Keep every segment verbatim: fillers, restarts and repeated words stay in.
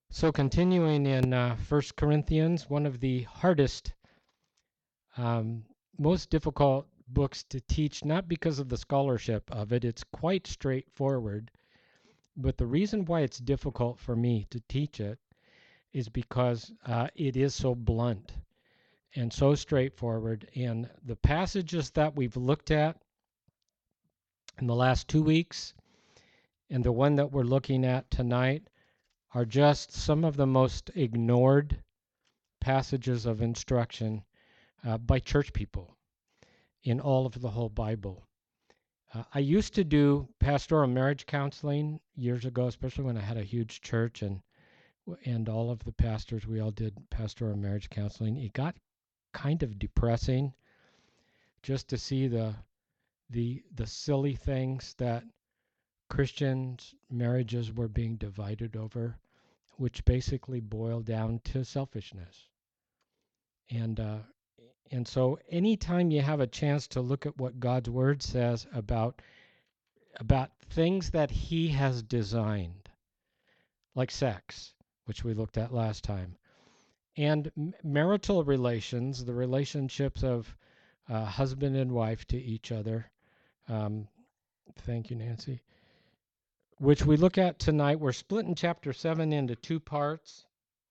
So continuing in uh, First Corinthians, one of the hardest, um, most difficult books to teach, not because of the scholarship of it, it's quite straightforward, but the reason why it's difficult for me to teach it is because uh, it is so blunt and so straightforward. And the passages that we've looked at in the last two weeks and the one that we're looking at tonight are just some of the most ignored passages of instruction uh, by church people in all of the whole Bible. Uh, I used to do pastoral marriage counseling years ago, especially when I had a huge church and and all of the pastors, we all did pastoral marriage counseling. It got kind of depressing just to see the the the silly things that Christians' marriages were being divided over, which basically boiled down to selfishness. And uh, and so anytime you have a chance to look at what God's word says about about things that he has designed, like sex, which we looked at last time, and m- marital relations, the relationships of uh, husband and wife to each other. Um, thank you, Nancy. Which we look at tonight. We're splitting chapter seven into two parts.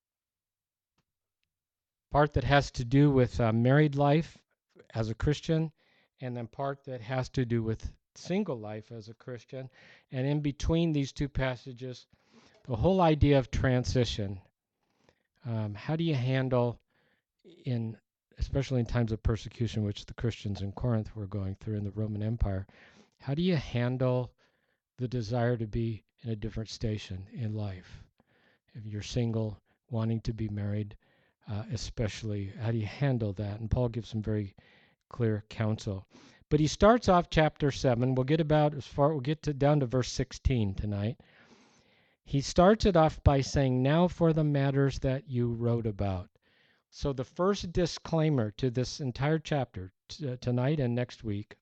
Part that has to do with uh, married life as a Christian, and then part that has to do with single life as a Christian. And in between these two passages, the whole idea of transition. Um, how do you handle in, especially in times of persecution, which the Christians in Corinth were going through in the Roman Empire, how do you handle the desire to be in a different station in life? If you're single, wanting to be married, uh, especially, how do you handle that? And Paul gives some very clear counsel. But he starts off chapter seven. We'll get about as far, we'll get to down to verse sixteen tonight. He starts it off by saying, now for the matters that you wrote about. So the first disclaimer to this entire chapter t- uh, tonight and next week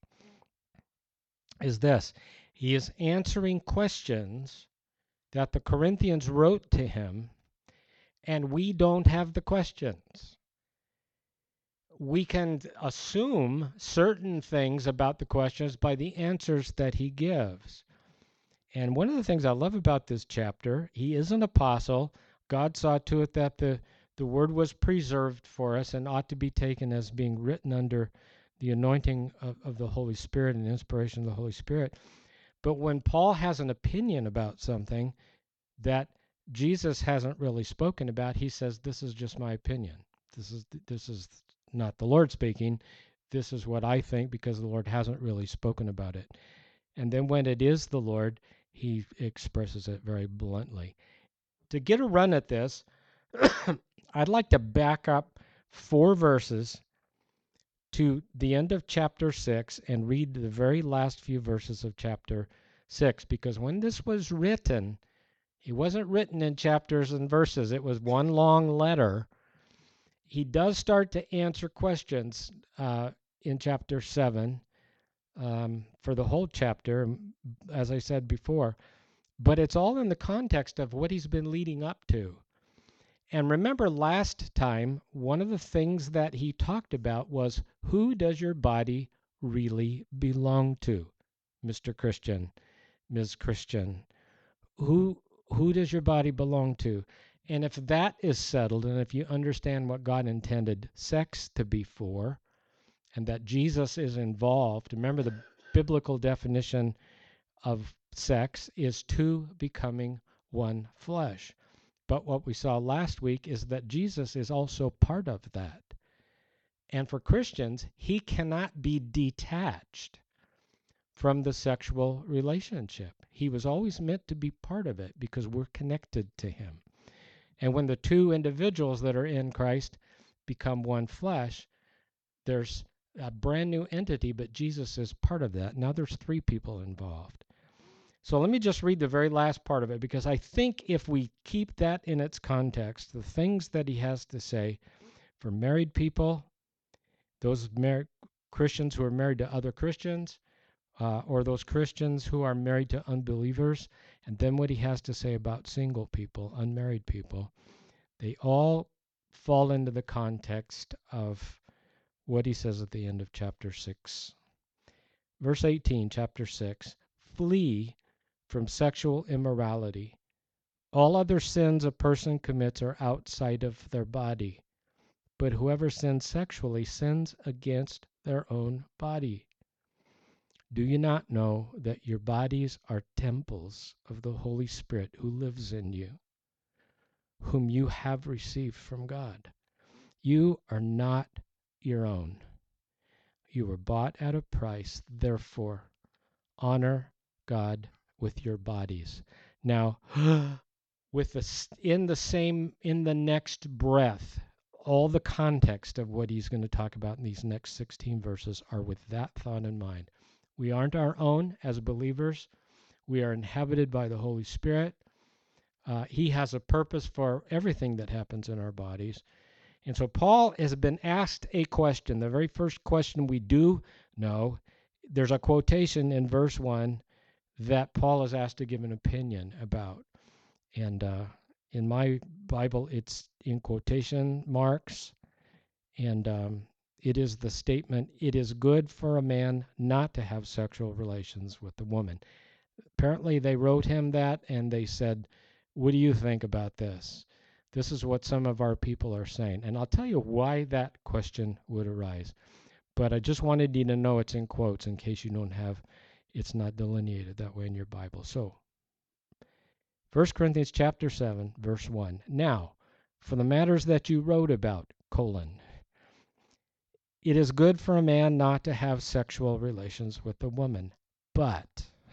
is this. He is answering questions that the Corinthians wrote to him, and we don't have the questions. We can assume certain things about the questions by the answers that he gives. And one of the things I love about this chapter, he is an apostle. God saw to it that the, the word was preserved for us and ought to be taken as being written under the anointing of, of the Holy Spirit and inspiration of the Holy Spirit. But when Paul has an opinion about something that Jesus hasn't really spoken about, he says, this is just my opinion. This is this is not the Lord speaking. This is what I think because the Lord hasn't really spoken about it. And then when it is the Lord, he expresses it very bluntly. To get a run at this, I'd like to back up four verses to the end of chapter six and read the very last few verses of chapter six, because when this was written, it wasn't written in chapters and verses. It was one long letter. He does start to answer questions uh, in chapter seven um, for the whole chapter, as I said before. But it's all in the context of what he's been leading up to. And remember last time, one of the things that he talked about was, who does your body really belong to, Mister Christian, Miz Christian? Who who does your body belong to? And if that is settled, and if you understand what God intended sex to be for, and that Jesus is involved, remember the biblical definition of sex is two becoming one flesh. But what we saw last week is that Jesus is also part of that. And for Christians, he cannot be detached from the sexual relationship. He was always meant to be part of it because we're connected to him. And when the two individuals that are in Christ become one flesh, there's a brand new entity, but Jesus is part of that. Now there's three people involved. So let me just read the very last part of it, because I think if we keep that in its context, the things that he has to say for married people, those mar- Christians who are married to other Christians, uh, or those Christians who are married to unbelievers, and then what he has to say about single people, unmarried people, they all fall into the context of what he says at the end of chapter six. Verse eighteen, chapter six, flee from sexual immorality. All other sins a person commits are outside of their body, but whoever sins sexually sins against their own body. Do you not know that your bodies are temples of the Holy Spirit who lives in you, whom you have received from God? You are not your own. You were bought at a price. Therefore, honor God with your bodies. Now, with the in the same in the next breath, all the context of what he's going to talk about in these next sixteen verses are with that thought in mind. We aren't our own as believers. We are inhabited by the Holy Spirit. Uh, he has a purpose for everything that happens in our bodies. And so Paul has been asked a question. The very first question we do know, there's a quotation in verse one that Paul is asked to give an opinion about. And uh, in my Bible, it's in quotation marks. And um, it is the statement, it is good for a man not to have sexual relations with a woman. Apparently they wrote him that and they said, what do you think about this? This is what some of our people are saying. And I'll tell you why that question would arise. But I just wanted you to know it's in quotes in case you don't have, it's not delineated that way in your Bible. So, First Corinthians chapter seven, verse one. Now, for the matters that you wrote about, colon, it is good for a man not to have sexual relations with a woman. But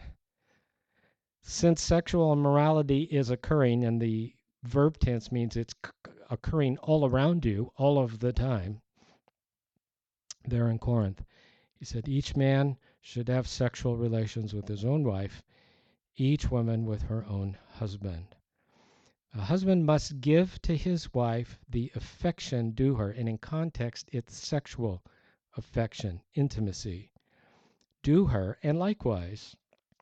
since sexual immorality is occurring, and the verb tense means it's occurring all around you all of the time, there in Corinth, he said each man should have sexual relations with his own wife, each woman with her own husband. A husband must give to his wife the affection due her, and in context, it's sexual affection, intimacy, due her, and likewise,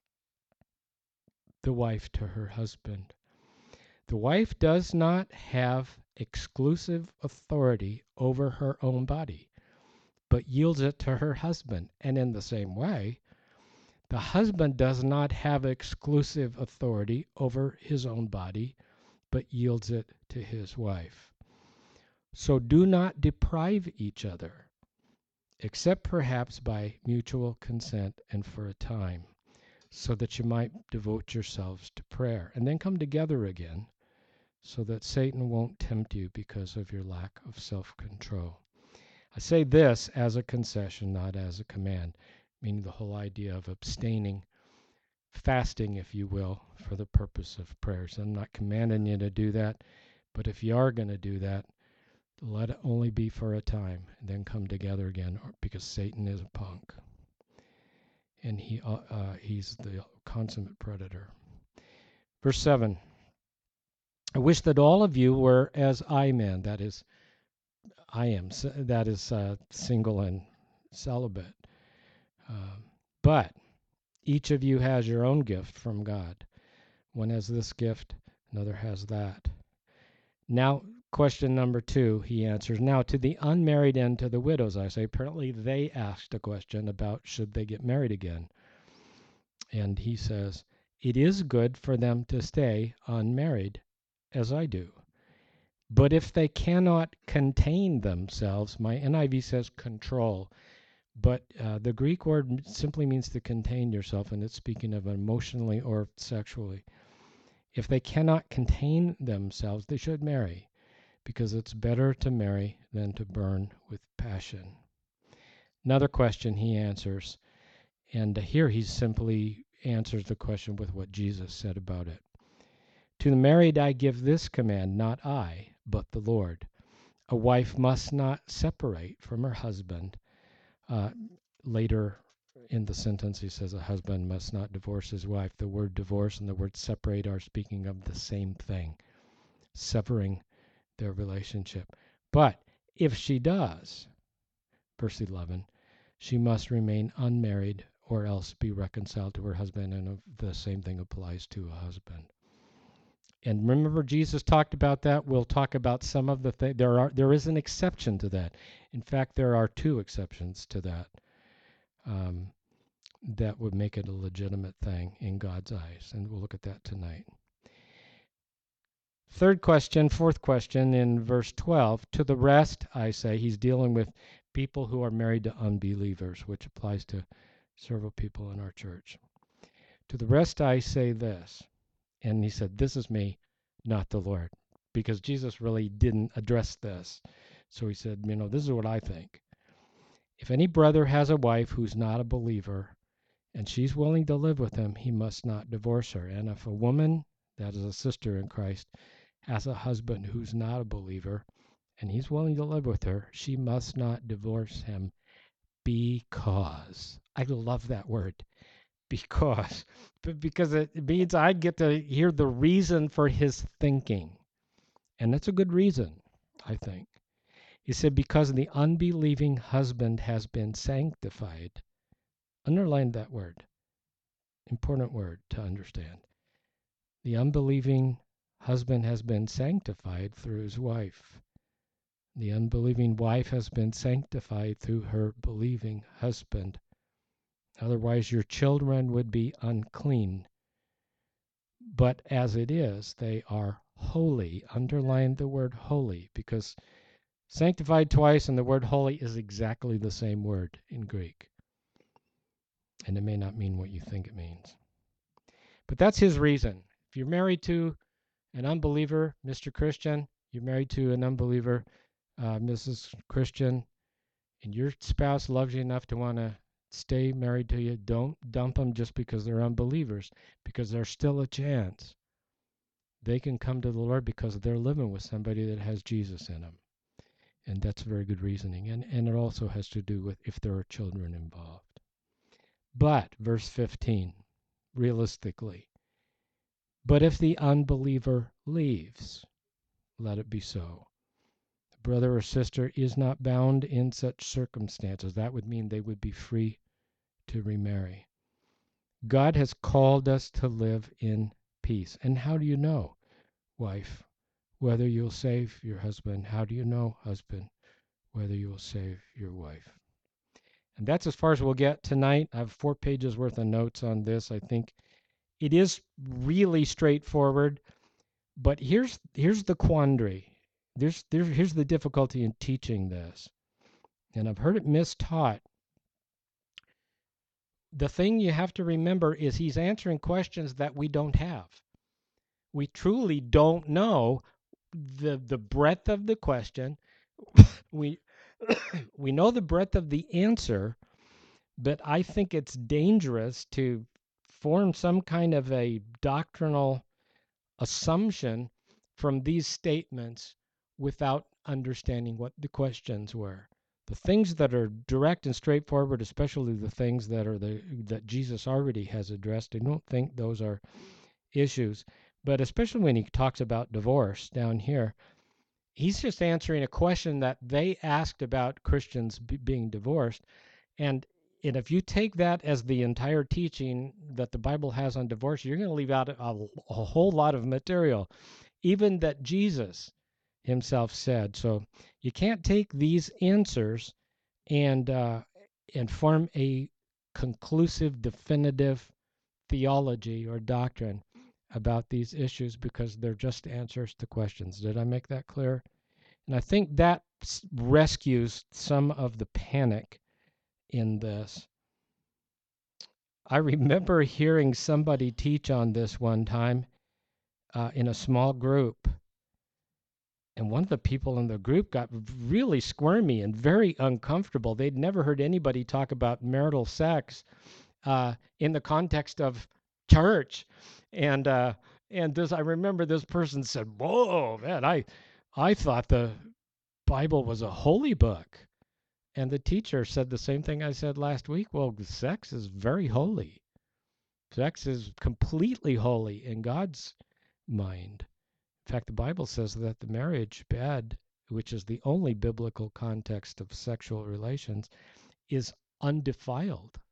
the wife to her husband. The wife does not have exclusive authority over her own body, but yields it to her husband. And in the same way, the husband does not have exclusive authority over his own body, but yields it to his wife. So do not deprive each other, except perhaps by mutual consent and for a time, so that you might devote yourselves to prayer, and then come together again, so that Satan won't tempt you because of your lack of self-control. I say this as a concession, not as a command, meaning the whole idea of abstaining, fasting, if you will, for the purpose of prayers. I'm not commanding you to do that, but if you are going to do that, let it only be for a time, and then come together again, because Satan is a punk, and he uh, uh, he's the consummate predator. Verse seven. I wish that all of you were as I am, that is, I am, that is uh, single and celibate. Uh, but each of you has your own gift from God. One has this gift, another has that. Now, question number two, he answers, now to the unmarried and to the widows, I say, apparently they asked a question about should they get married again. And he says, it is good for them to stay unmarried, as I do. But if they cannot contain themselves, my N I V says control, but uh, the Greek word simply means to contain yourself, and it's speaking of emotionally or sexually. If they cannot contain themselves, they should marry, because it's better to marry than to burn with passion. Another question he answers, and here he simply answers the question with what Jesus said about it. To the married I give this command, not I, but the Lord. A wife must not separate from her husband. Uh, later in the sentence he says a husband must not divorce his wife. The word divorce and the word separate are speaking of the same thing, severing their relationship. But if she does, verse eleven, she must remain unmarried or else be reconciled to her husband, and the same thing applies to a husband. And remember, Jesus talked about that. We'll talk about some of the things. There are there is an exception to that. In fact, there are two exceptions to that um, that would make it a legitimate thing in God's eyes, and we'll look at that tonight. Third question, fourth question in verse twelve. To the rest, I say, he's dealing with people who are married to unbelievers, which applies to several people in our church. To the rest, I say this. And he said, this is me, not the Lord, because Jesus really didn't address this. So he said, you know, this is what I think. If any brother has a wife who's not a believer and she's willing to live with him, he must not divorce her. And if a woman, that is a sister in Christ, has a husband who's not a believer and he's willing to live with her, she must not divorce him because, I love that word, because because it means I get to hear the reason for his thinking. And that's a good reason, I think. He said, because the unbelieving husband has been sanctified. Underline that word. Important word to understand. The unbelieving husband has been sanctified through his wife. The unbelieving wife has been sanctified through her believing husband. Otherwise, your children would be unclean. But as it is, they are holy. Underline the word holy, because sanctified twice and the word holy is exactly the same word in Greek. And it may not mean what you think it means. But that's his reason. If you're married to an unbeliever, Mister Christian, you're married to an unbeliever, uh, Missus Christian, and your spouse loves you enough to want to stay married to you, don't dump them just because they're unbelievers, because there's still a chance they can come to the Lord because they're living with somebody that has Jesus in them. And that's very good reasoning. And, and it also has to do with if there are children involved. But, verse fifteen, realistically, but if the unbeliever leaves, let it be so. The brother or sister is not bound in such circumstances. That would mean they would be free to remarry. God has called us to live in peace. And how do you know, wife, whether you'll save your husband? How do you know, husband, whether you will save your wife? And that's as far as we'll get tonight. I have four pages worth of notes on this. I think it is really straightforward, but here's here's the quandary. There's, there, here's the difficulty in teaching this. And I've heard it mistaught. The thing you have to remember is he's answering questions that we don't have. We truly don't know the the breadth of the question. we we know the breadth of the answer, but I think it's dangerous to form some kind of a doctrinal assumption from these statements without understanding what the questions were. The things that are direct and straightforward, especially the things that are the that Jesus already has addressed, I don't think those are issues. But especially when he talks about divorce down here, he's just answering a question that they asked about Christians b- being divorced. And, and if you take that as the entire teaching that the Bible has on divorce, you're going to leave out a, a whole lot of material, even that Jesus himself said. So you can't take these answers and uh, and form a conclusive, definitive theology or doctrine about these issues because they're just answers to questions. Did I make that clear? And I think that rescues some of the panic in this. I remember hearing somebody teach on this one time uh, in a small group. And one of the people in the group got really squirmy and very uncomfortable. They'd never heard anybody talk about marital sex uh, in the context of church. And uh, and this, I remember this person said, "Whoa, man, I I thought the Bible was a holy book." And the teacher said the same thing I said last week. Well, sex is very holy. Sex is completely holy in God's mind. In fact, the Bible says that the marriage bed, which is the only biblical context of sexual relations, is undefiled.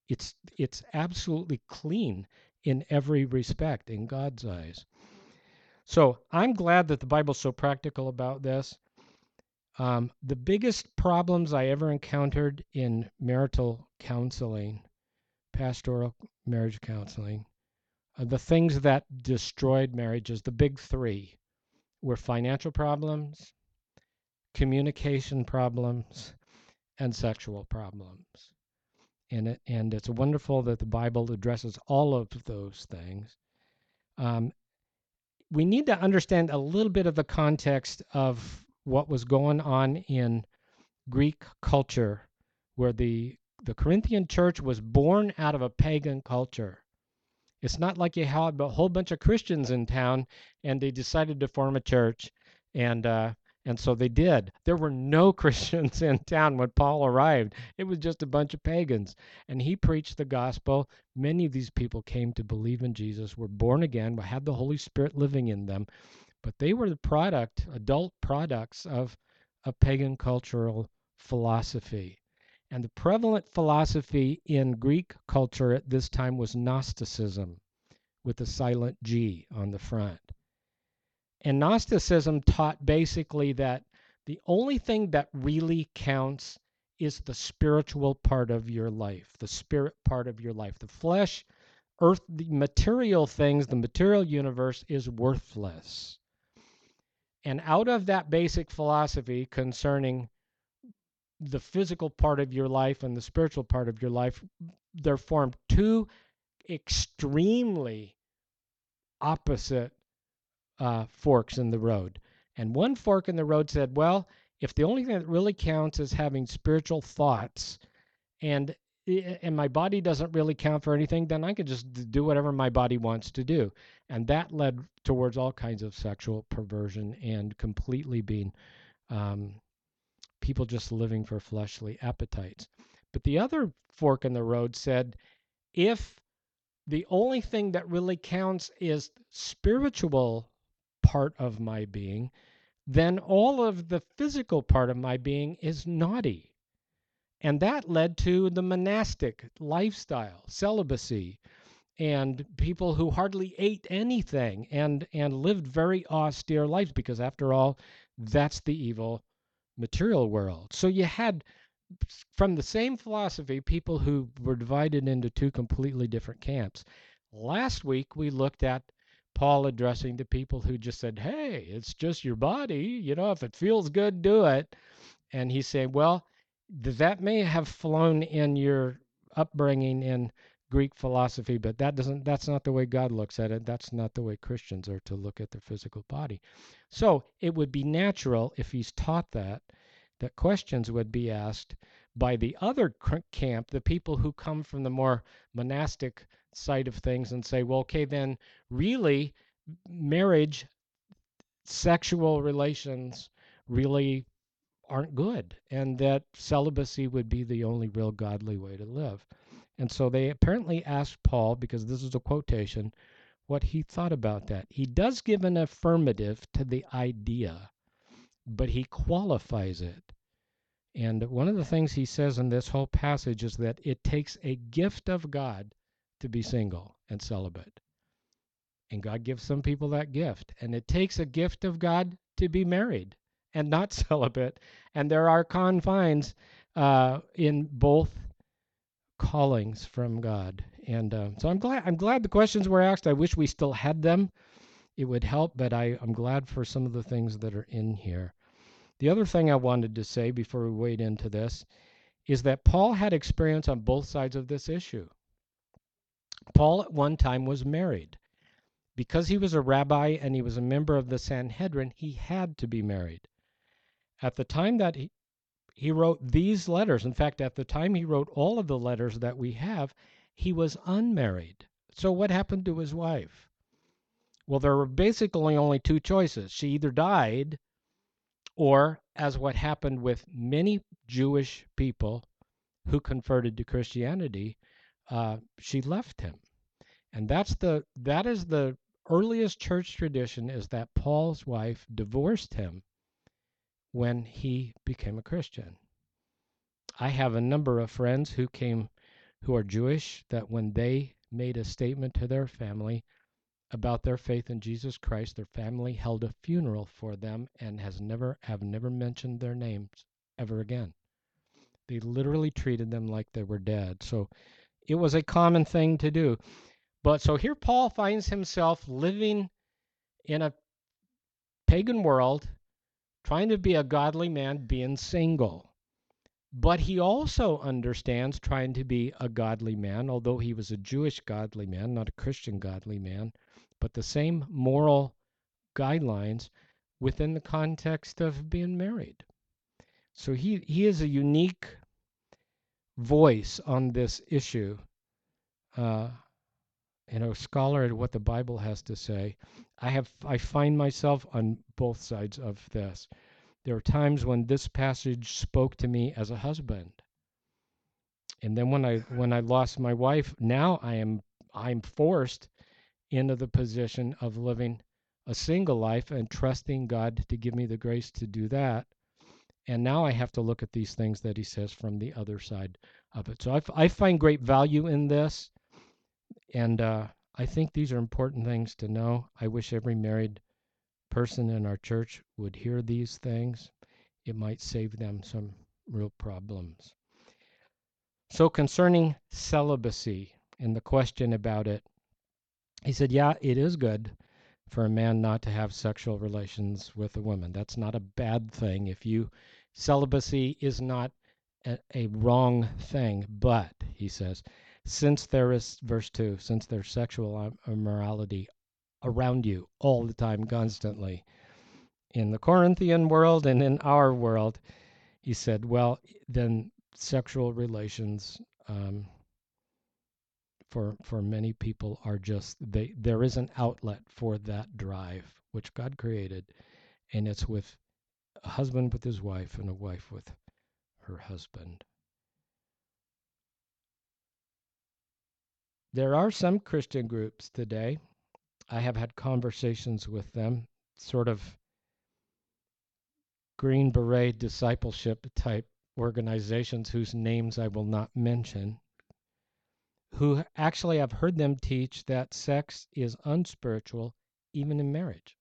It's it's absolutely clean in every respect in God's eyes. So I'm glad that the Bible's so practical about this. Um, the biggest problems I ever encountered in marital counseling, pastoral marriage counseling, uh, the things that destroyed marriages, the big three, were financial problems, communication problems, and sexual problems. And it, and it's wonderful that the Bible addresses all of those things. Um, we need to understand a little bit of the context of what was going on in Greek culture, where the the Corinthian church was born out of a pagan culture. It's not like you had a whole bunch of Christians in town and they decided to form a church, and uh, and so they did. There were no Christians in town when Paul arrived. It was just a bunch of pagans, and he preached the gospel. Many of these people came to believe in Jesus, were born again, had the Holy Spirit living in them, but they were the product, adult products of a pagan cultural philosophy. And the prevalent philosophy in Greek culture at this time was Gnosticism, with a silent G on the front. And Gnosticism taught basically that the only thing that really counts is the spiritual part of your life, the spirit part of your life. The flesh, earth, the material things, the material universe is worthless. And out of that basic philosophy concerning the physical part of your life and the spiritual part of your life, there formed two extremely opposite uh, forks in the road. And one fork in the road said, well, if the only thing that really counts is having spiritual thoughts, and and my body doesn't really count for anything, then I can just do whatever my body wants to do. And that led towards all kinds of sexual perversion and completely being um, people just living for fleshly appetites. But the other fork in the road said, if the only thing that really counts is spiritual part of my being, then all of the physical part of my being is naughty. And that led to the monastic lifestyle, celibacy, and people who hardly ate anything and, and lived very austere lives, because after all, that's the evil material world. So you had, from the same philosophy, people who were divided into two completely different camps. Last week, we looked at Paul addressing the people who just said, hey, it's just your body. You know, if it feels good, do it. And he's saying, well, that may have flown in your upbringing in Greek philosophy, but that doesn't that's not the way God looks at it. That's not the way Christians are to look at their physical body. So it would be natural, if he's taught that, that questions would be asked by the other camp, the people who come from the more monastic side of things, and say, well, okay, then really marriage, sexual relations really aren't good, and that celibacy would be the only real godly way to live. And so they apparently asked Paul, because this is a quotation, what he thought about that. He does give an affirmative to the idea, but he qualifies it. And one of the things he says in this whole passage is that it takes a gift of God to be single and celibate. And God gives some people that gift. And it takes a gift of God to be married and not celibate. And there are confines uh, in both callings from God. And uh, so I'm glad I'm glad the questions were asked. I wish we still had them. It would help, but I, I'm glad for some of the things that are in here. The other thing I wanted to say before we wade into this is that Paul had experience on both sides of this issue. Paul at one time was married. Because he was a rabbi and he was a member of the Sanhedrin, he had to be married. At the time that he, he wrote these letters, in fact, at the time he wrote all of the letters that we have, he was unmarried. So what happened to his wife? Well, there were basically only two choices. She either died, or, as what happened with many Jewish people who converted to Christianity, uh, she left him. And that's the that is the earliest church tradition, is that Paul's wife divorced him when he became a Christian. I have a number of friends who came who are Jewish that when they made a statement to their family about their faith in Jesus Christ, their family held a funeral for them and has never have never mentioned their names ever again. They literally treated them like they were dead. So it was a common thing to do. But so here Paul finds himself living in a pagan world, trying to be a godly man, being single. But he also understands trying to be a godly man, although he was a Jewish godly man, not a Christian godly man, but the same moral guidelines within the context of being married. So he, he is a unique voice on this issue. Uh, you know, scholar at what the Bible has to say. I have I find myself on both sides of this. There are times when this passage spoke to me as a husband. And then when I when I lost my wife, now I am I'm forced into the position of living a single life and trusting God to give me the grace to do that. And now I have to look at these things that he says from the other side of it. So I, f- I find great value in this. And uh, I think these are important things to know. I wish every married person in our church would hear these things. It might save them some real problems. So concerning celibacy and the question about it, he said, yeah, it is good for a man not to have sexual relations with a woman. That's not a bad thing. If you, celibacy is not a, a wrong thing, but, he says, since there is, verse two, since there's sexual immorality around you all the time, constantly, in the Corinthian world and in our world, he said, well, then sexual relations um, for for many people are just, they there is an outlet for that drive which God created, and it's with a husband with his wife and a wife with her husband. There are some Christian groups today. I have had conversations with them, sort of Green Beret discipleship type organizations whose names I will not mention, who actually have heard them teach that sex is unspiritual even in marriage.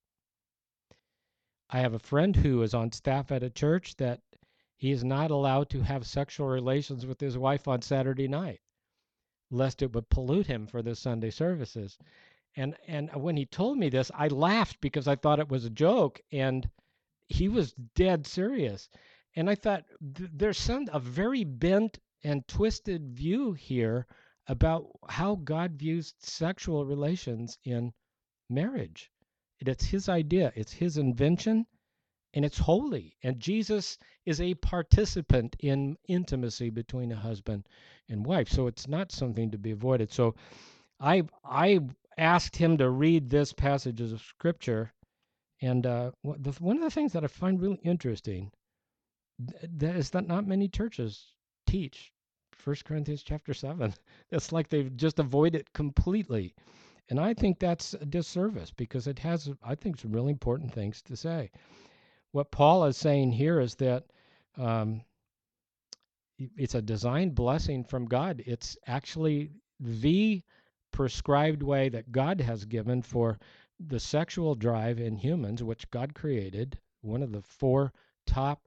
I have a friend who is on staff at a church that he is not allowed to have sexual relations with his wife on Saturday night, lest it would pollute him for the Sunday services. And and when he told me this, I laughed because I thought it was a joke, and he was dead serious. And I thought th- there's some a very bent and twisted view here about how God views sexual relations in marriage. It's his idea, it's his invention, and it's holy. And Jesus is a participant in intimacy between a husband and wife. So it's not something to be avoided. So I I asked him to read this passage of scripture, and uh, the, one of the things that I find really interesting th- that is that not many churches teach First Corinthians chapter seven. It's like they just avoid it completely. And I think that's a disservice because it has, I think, some really important things to say. What Paul is saying here is that um, it's a design blessing from God. It's actually the prescribed way that God has given for the sexual drive in humans, which God created, one of the four top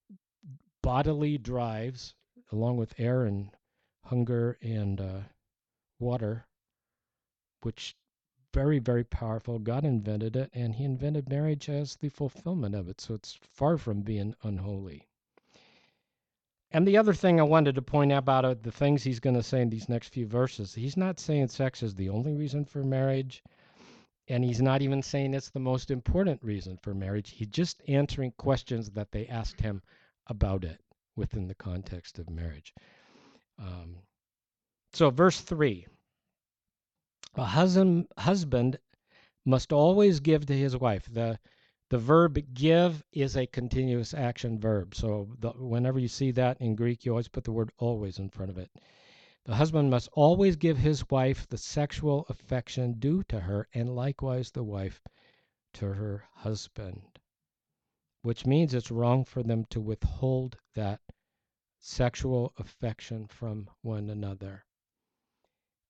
bodily drives, along with air and hunger and uh, water, which very, very powerful. God invented it, and he invented marriage as the fulfillment of it. So it's far from being unholy. And the other thing I wanted to point out about it, the things he's going to say in these next few verses, he's not saying sex is the only reason for marriage, and he's not even saying it's the most important reason for marriage. He's just answering questions that they asked him about it within the context of marriage. Um, so verse three, a husband, husband must always give to his wife. The the verb give is a continuous action verb. So the, whenever you see that in Greek, you always put the word always in front of it. The husband must always give his wife the sexual affection due to her, and likewise the wife to her husband, which means it's wrong for them to withhold that sexual affection from one another.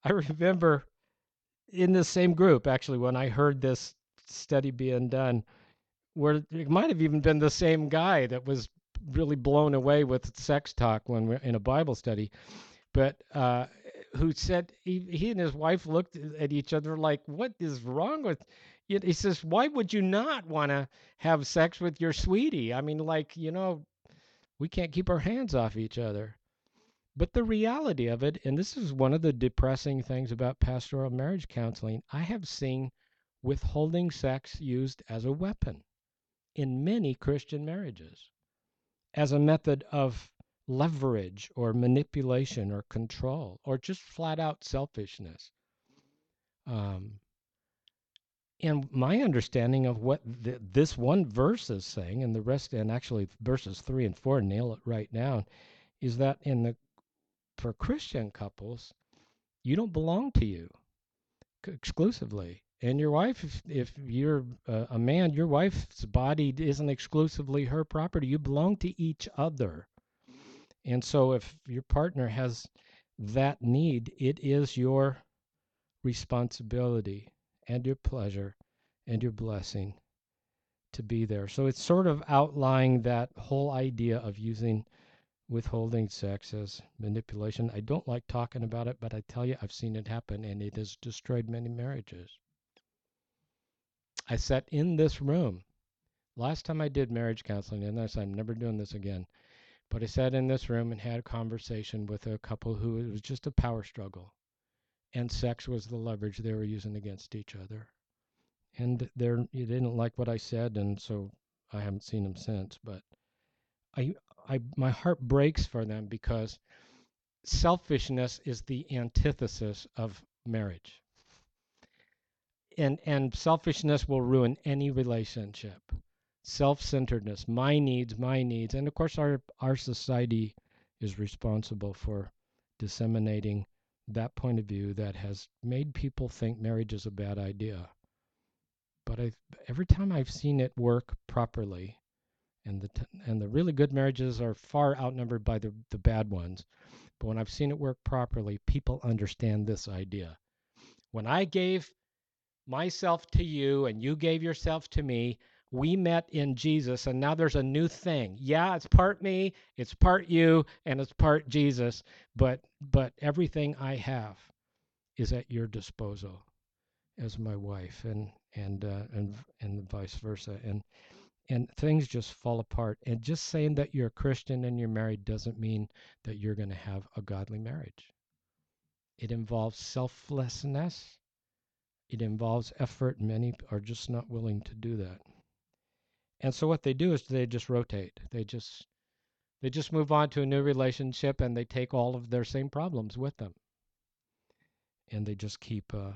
I remember in the same group, actually, when I heard this study being done, where it might have even been the same guy that was really blown away with sex talk when we're in a Bible study, but uh, who said he, he and his wife looked at each other like, "What is wrong with you?" He says, "Why would you not want to have sex with your sweetie? I mean, like, you know, we can't keep our hands off each other." But the reality of it, and this is one of the depressing things about pastoral marriage counseling, I have seen withholding sex used as a weapon in many Christian marriages as a method of leverage or manipulation or control or just flat out selfishness. Um, and my understanding of what th- this one verse is saying, and the rest, and actually verses three and four nail it right down, is that in the for Christian couples, you don't belong to you exclusively. And your wife, if, if you're uh, a man, your wife's body isn't exclusively her property. You belong to each other. And so if your partner has that need, it is your responsibility and your pleasure and your blessing to be there. So it's sort of outlining that whole idea of using withholding sex as manipulation. I don't like talking about it, but I tell you, I've seen it happen, and it has destroyed many marriages. I sat in this room last time I did marriage counseling, and I said, I'm never doing this again. But I sat in this room and had a conversation with a couple who it was just a power struggle, and sex was the leverage they were using against each other. And they're, you didn't like what I said, and so I haven't seen them since. But I, I, my heart breaks for them because selfishness is the antithesis of marriage. And and selfishness will ruin any relationship. Self-centeredness, my needs, my needs. And of course our our society is responsible for disseminating that point of view that has made people think marriage is a bad idea. But I every time I've seen it work properly, and the t- and the really good marriages are far outnumbered by the the bad ones. But when I've seen it work properly, people understand this idea. When I gave myself to you and you gave yourself to me, we met in Jesus, and now there's a new thing. Yeah, it's part me, it's part you, and it's part Jesus, but but everything I have is at your disposal as my wife, and and uh, and and vice versa, and and things just fall apart. And just saying that you're a Christian and you're married doesn't mean that you're going to have a godly marriage. It involves selflessness. It involves effort. Many are just not willing to do that. And so what they do is they just rotate. They just they just move on to a new relationship, and they take all of their same problems with them. And they just keep uh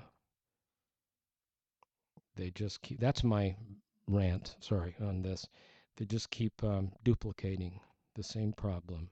they just keep that's my rant, sorry, on this. They just keep um, duplicating the same problem.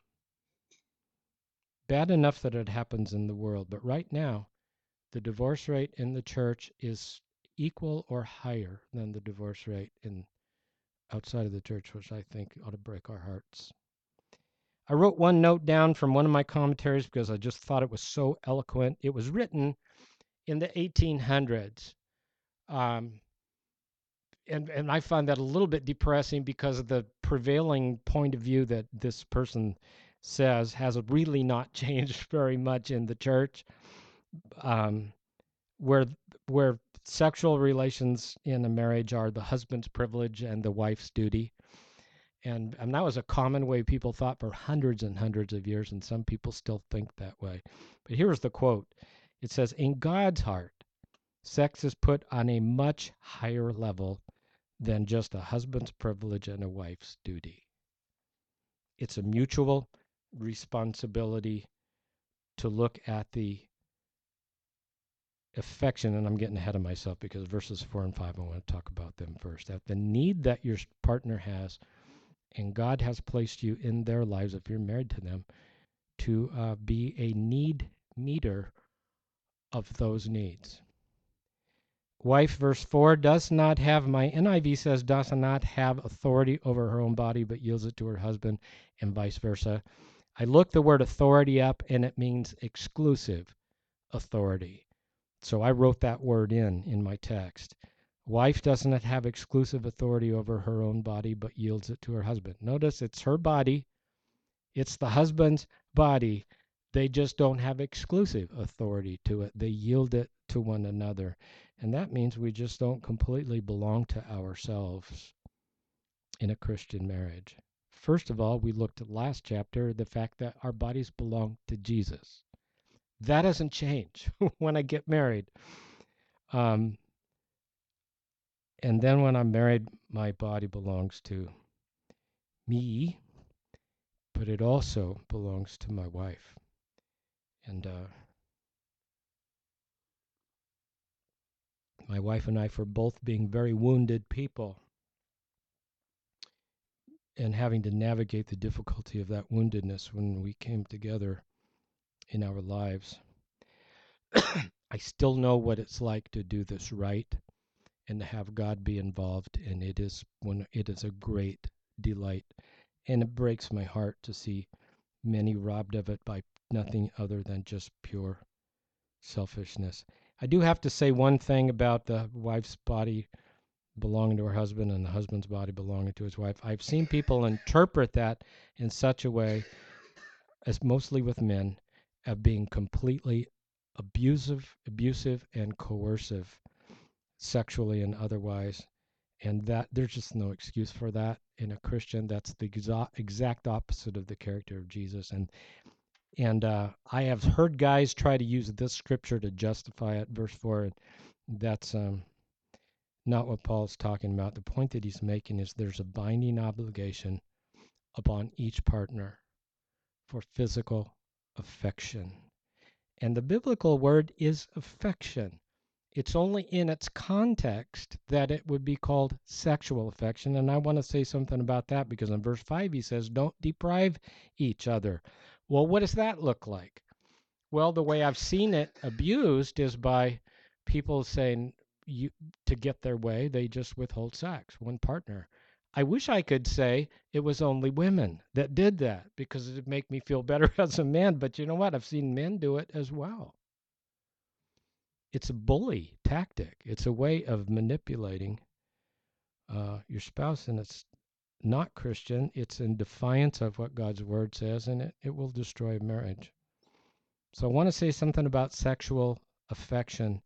Bad enough that it happens in the world, but right now the divorce rate in the church is equal or higher than the divorce rate in outside of the church, which I think ought to break our hearts. I wrote one note down from one of my commentaries because I just thought it was so eloquent. It was written in the eighteen hundreds. Um, and, and I find that a little bit depressing because of the prevailing point of view that this person says has really not changed very much in the church, um, where where sexual relations in a marriage are the husband's privilege and the wife's duty. And, and that was a common way people thought for hundreds and hundreds of years, and some people still think that way. But here's the quote. It says, in God's heart, sex is put on a much higher level than just a husband's privilege and a wife's duty. It's a mutual responsibility to look at the affection, and I'm getting ahead of myself because verses four and five, I want to talk about them first. At the need that your partner has, and God has placed you in their lives, if you're married to them, to uh, be a need meter of those needs. Wife, verse four, does not have, my N I V says, does not have authority over her own body, but yields it to her husband, and vice versa. I looked the word authority up, and it means exclusive, authority. So I wrote that word in in my text. Wife doesn't have exclusive authority over her own body, but yields it to her husband. Notice it's her body. It's the husband's body. They just don't have exclusive authority to it. They yield it to one another. And that means we just don't completely belong to ourselves in a Christian marriage. First of all, we looked at last chapter, the fact that our bodies belong to Jesus. That doesn't change when I get married. Um, and then when I'm married, my body belongs to me, but it also belongs to my wife. And uh, my wife and I, for both being very wounded people and having to navigate the difficulty of that woundedness when we came together in our lives, I still know what it's like to do this right and to have God be involved, and it is when it is a great delight. And it breaks my heart to see many robbed of it by nothing other than just pure selfishness. I do have to say one thing about the wife's body belonging to her husband and the husband's body belonging to his wife. I've seen people interpret that in such a way, as mostly with men, of being completely abusive, abusive and coercive, sexually and otherwise. And that there's just no excuse for that in a Christian. That's the exa- exact opposite of the character of Jesus. And and uh, I have heard guys try to use this scripture to justify it, verse four. And that's um, not what Paul's talking about. The point that he's making is there's a binding obligation upon each partner for physical affection. And the biblical word is affection. It's only in its context that it would be called sexual affection. And I want to say something about that because in verse five he says, don't deprive each other. Well, what does that look like? Well, the way I've seen it abused is by people saying you, to get their way, they just withhold sex, one partner. I wish I could say it was only women that did that because it would make me feel better as a man. But you know what? I've seen men do it as well. It's a bully tactic. It's a way of manipulating uh, your spouse, and it's not Christian. It's in defiance of what God's word says, and it, it will destroy marriage. So I want to say something about sexual affection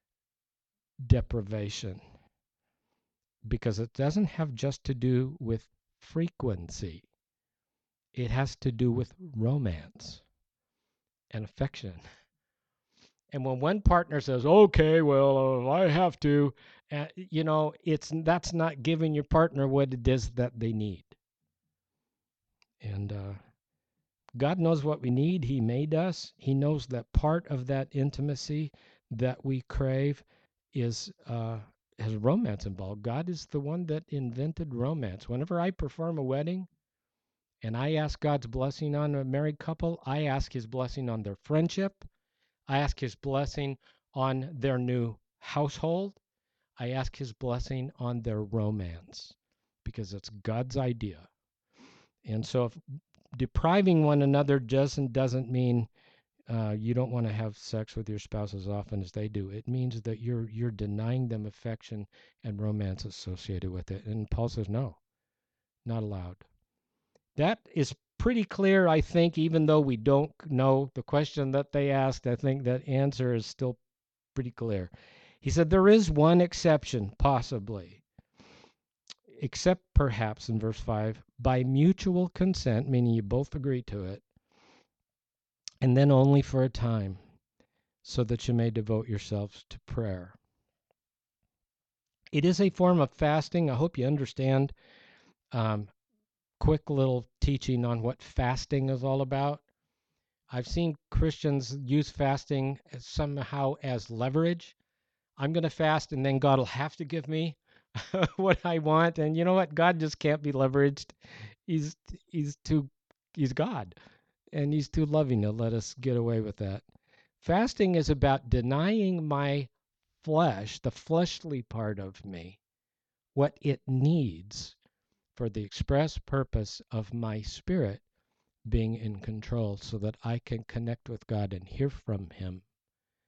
deprivation, because it doesn't have just to do with frequency. It has to do with romance and affection. And when one partner says, okay, well, uh, I have to, uh, you know, it's that's not giving your partner what it is that they need. And uh, God knows what we need. He made us. He knows that part of that intimacy that we crave is uh, has romance involved. God is the one that invented romance. Whenever I perform a wedding and I ask God's blessing on a married couple, I ask his blessing on their friendship. I ask his blessing on their new household. I ask his blessing on their romance because it's God's idea. And so if depriving one another doesn't doesn't mean uh, you don't want to have sex with your spouse as often as they do. It means that you're you're denying them affection and romance associated with it. And Paul says, no, not allowed. That is pretty clear, I think, even though we don't know the question that they asked. I think that answer is still pretty clear. He said there is one exception, possibly, except perhaps in verse five, by mutual consent, meaning you both agree to it, and then only for a time, so that you may devote yourselves to prayer. It is a form of fasting. I hope you understand. Um, quick little teaching on what fasting is all about. I've seen Christians use fasting as somehow as leverage. I'm going to fast and then God will have to give me what I want. And you know what? God just can't be leveraged. He's he's too he's God, and he's too loving to let us get away with that. Fasting is about denying my flesh, the fleshly part of me, what it needs for the express purpose of my spirit being in control so that I can connect with God and hear from him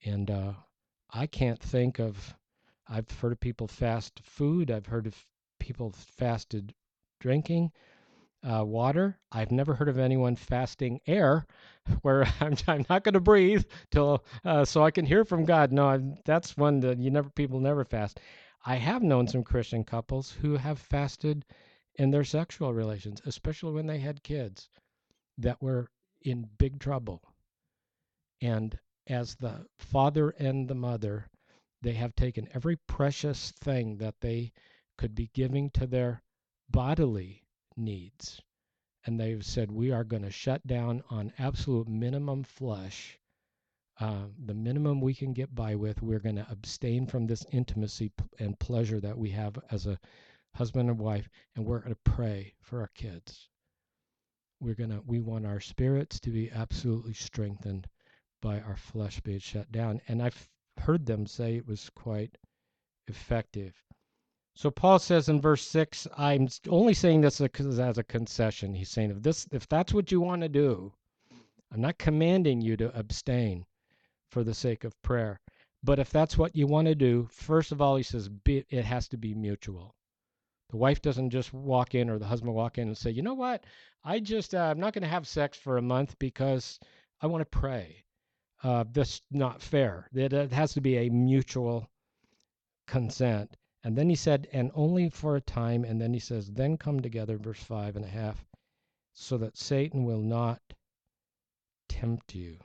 And uh, I can't think of, I've heard of people fast food. I've heard of people fasted drinking uh, water. I've never heard of anyone fasting air, where I'm, I'm not going to breathe till uh, so I can hear from God. No, I'm, that's one that you never people never fast. I have known some Christian couples who have fasted in their sexual relations, especially when they had kids that were in big trouble. And as the father and the mother, they have taken every precious thing that they could be giving to their bodily needs, and they've said, we are going to shut down on absolute minimum flesh, uh, the minimum we can get by with. We're going to abstain from this intimacy and pleasure that we have as a husband and wife, and we're going to pray for our kids. We're going to, we want our spirits to be absolutely strengthened by our flesh being shut down. And I've heard them say it was quite effective. So Paul says in verse six, I'm only saying this as a concession. He's saying, if this, if that's what you want to do, I'm not commanding you to abstain for the sake of prayer. But if that's what you want to do, first of all, he says, be, it has to be mutual. The wife doesn't just walk in, or the husband walk in and say, you know what, I just, uh, I'm not going to have sex for a month because I want to pray. Uh, that's not fair. It, it has to be a mutual consent. And then he said, and only for a time. And then he says, then come together, verse five and a half, so that Satan will not tempt you.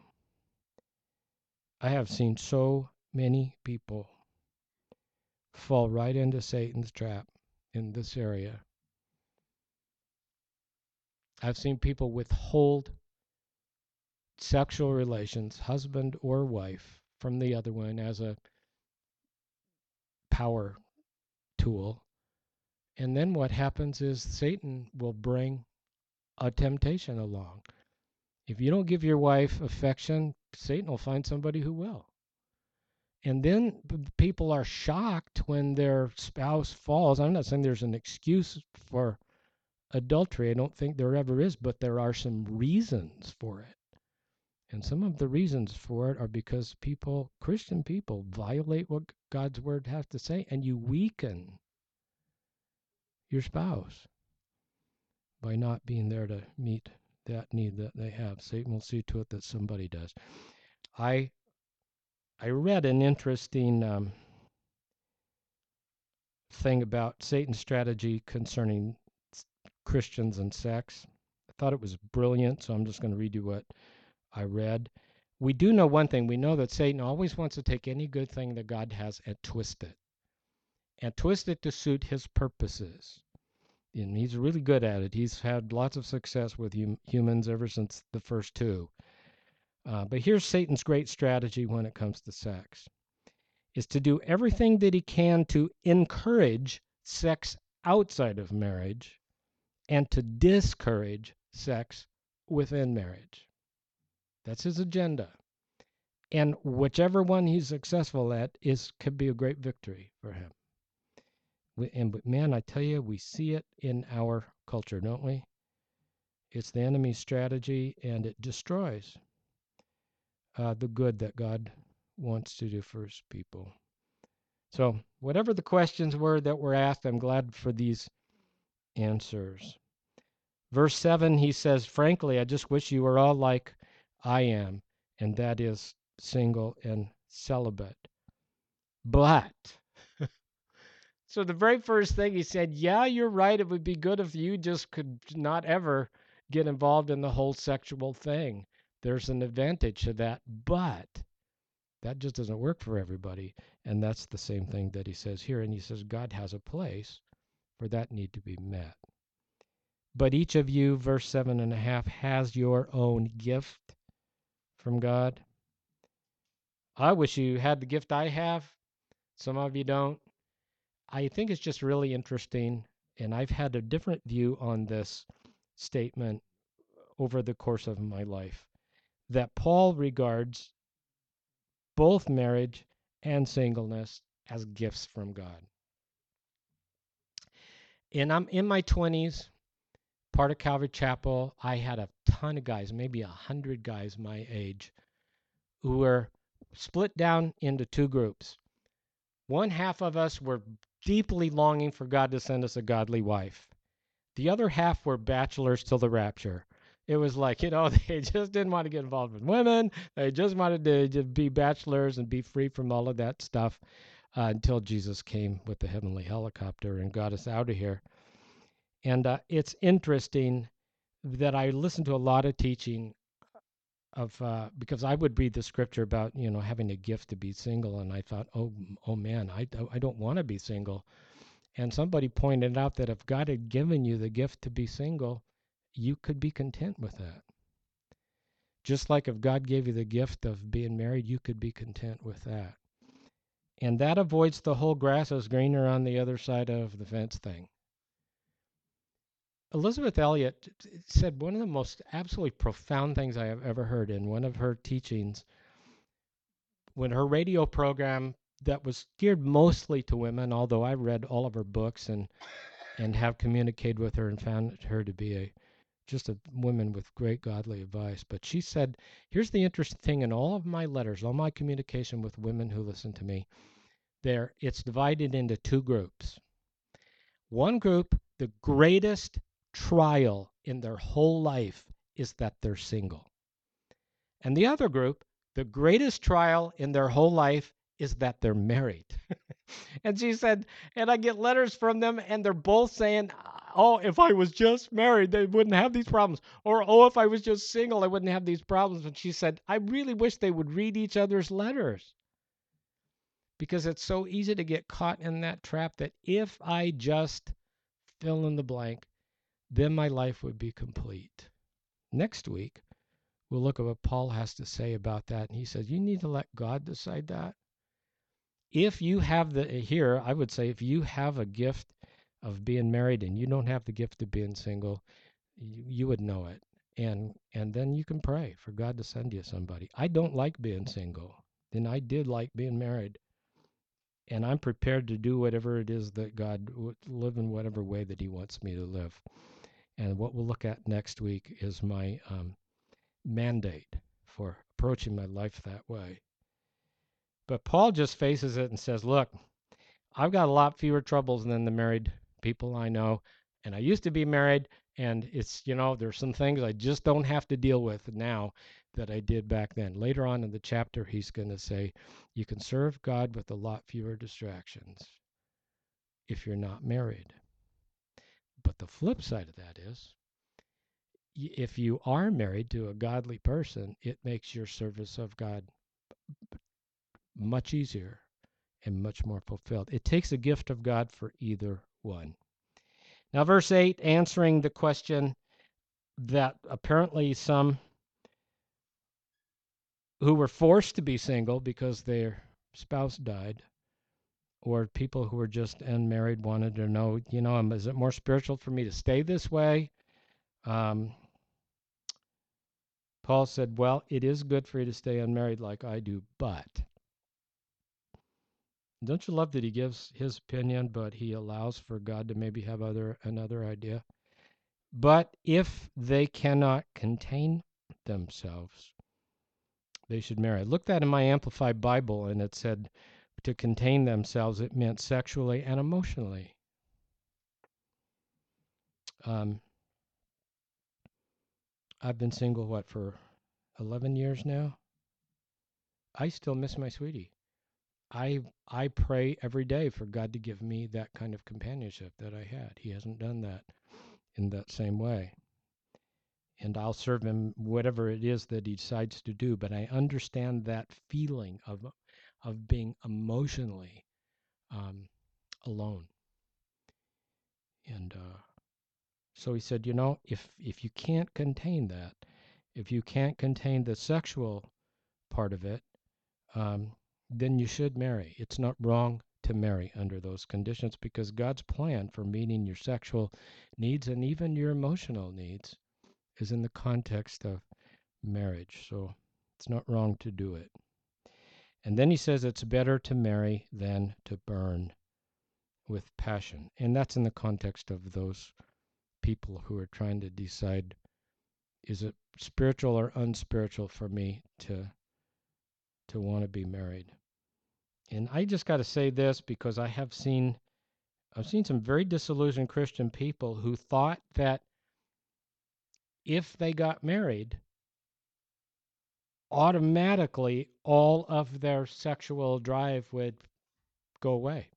I have seen so many people fall right into Satan's trap in this area. I've seen people withhold sexual relations, husband or wife, from the other one as a power tool. And then what happens is Satan will bring a temptation along. If you don't give your wife affection, Satan will find somebody who will. And then people are shocked when their spouse falls. I'm not saying there's an excuse for adultery. I don't think there ever is, but there are some reasons for it. And some of the reasons for it are because people, Christian people, violate what God's word has to say, and you weaken your spouse by not being there to meet that need that they have. Satan will see to it that somebody does. I I read an interesting um, thing about Satan's strategy concerning Christians and sex. I thought it was brilliant, so I'm just going to read you what I read. We do know one thing. We know that Satan always wants to take any good thing that God has and twist it. And twist it to suit his purposes. And he's really good at it. He's had lots of success with hum- humans ever since the first two. Uh, but here's Satan's great strategy when it comes to sex, is to do everything that he can to encourage sex outside of marriage and to discourage sex within marriage. That's his agenda. And whichever one he's successful at is could be a great victory for him. We, and but man, I tell you, we see it in our culture, don't we? It's the enemy's strategy, and it destroys uh, the good that God wants to do for his people. So whatever the questions were that were asked, I'm glad for these answers. Verse seven, he says, frankly, I just wish you were all like I am, and that is single and celibate. But, so the very first thing he said, yeah, you're right. It would be good if you just could not ever get involved in the whole sexual thing. There's an advantage to that, but that just doesn't work for everybody. And that's the same thing that he says here. And he says God has a place for that need to be met. But each of you, verse seven and a half, has your own gift from God. I wish you had the gift I have. Some of you don't. I think it's just really interesting, and I've had a different view on this statement over the course of my life, that Paul regards both marriage and singleness as gifts from God. And I'm in my twenties, part of Calvary Chapel. I had a ton of guys, maybe a hundred guys my age, who were split down into two groups. One half of us were deeply longing for God to send us a godly wife. The other half were bachelors till the rapture. It was like, you know, they just didn't want to get involved with women. They just wanted to, to be bachelors and be free from all of that stuff uh, until Jesus came with the heavenly helicopter and got us out of here. And uh, it's interesting that I listened to a lot of teaching of uh, because I would read the scripture about, you know, having a gift to be single, and I thought, oh, oh man, I, I don't want to be single. And somebody pointed out that if God had given you the gift to be single, you could be content with that. Just like if God gave you the gift of being married, you could be content with that. And that avoids the whole grass is greener on the other side of the fence thing. Elizabeth Elliot said one of the most absolutely profound things I have ever heard in one of her teachings when her radio program that was geared mostly to women, although I read all of her books and and have communicated with her and found her to be a just a woman with great godly advice. But she said, here's the interesting thing in all of my letters, all my communication with women who listen to me, there it's divided into two groups. One group, the greatest trial in their whole life is that they're single. And the other group, the greatest trial in their whole life is that they're married. And she said, and I get letters from them, and they're both saying, oh, if I was just married, they wouldn't have these problems. Or, oh, if I was just single, I wouldn't have these problems. And she said, I really wish they would read each other's letters. Because it's so easy to get caught in that trap that if I just fill in the blank, then my life would be complete. Next week, we'll look at what Paul has to say about that. And he says, you need to let God decide that. If you have the, here, I would say if you have a gift of being married and you don't have the gift of being single, you, you would know it. And and then you can pray for God to send you somebody. I don't like being single, and I did like being married. And I'm prepared to do whatever it is that God would live in whatever way that he wants me to live. And what we'll look at next week is my um, mandate for approaching my life that way. But Paul just faces it and says, look, I've got a lot fewer troubles than the married people I know. And I used to be married, and it's, you know, there's some things I just don't have to deal with now that I did back then. Later on in the chapter, he's going to say, you can serve God with a lot fewer distractions if you're not married. But the flip side of that is, if you are married to a godly person, it makes your service of God much easier and much more fulfilled. It takes a gift of God for either one. Now, verse eight, answering the question that apparently some who were forced to be single because their spouse died, or people who were just unmarried wanted to know, you know, is it more spiritual for me to stay this way? Um, Paul said, well, it is good for you to stay unmarried like I do, but don't you love that he gives his opinion, but he allows for God to maybe have other another idea? But if they cannot contain themselves, they should marry. I looked at in my Amplified Bible, and it said to contain themselves, it meant sexually and emotionally. Um, I've been single, what, for eleven years now? I still miss my sweetie. I I pray every day for God to give me that kind of companionship that I had. He hasn't done that in that same way. And I'll serve him whatever it is that he decides to do. But I understand that feeling of of being emotionally um, alone. And uh, so he said, you know, if if you can't contain that, if you can't contain the sexual part of it, um, then you should marry. It's not wrong to marry under those conditions because God's plan for meeting your sexual needs and even your emotional needs is in the context of marriage. So it's not wrong to do it. And then he says it's better to marry than to burn with passion. And that's in the context of those people who are trying to decide, is it spiritual or unspiritual for me to to want to be married. And I just got to say this because I have seen I've seen some very disillusioned Christian people who thought that if they got married, automatically all of their sexual drive would go away.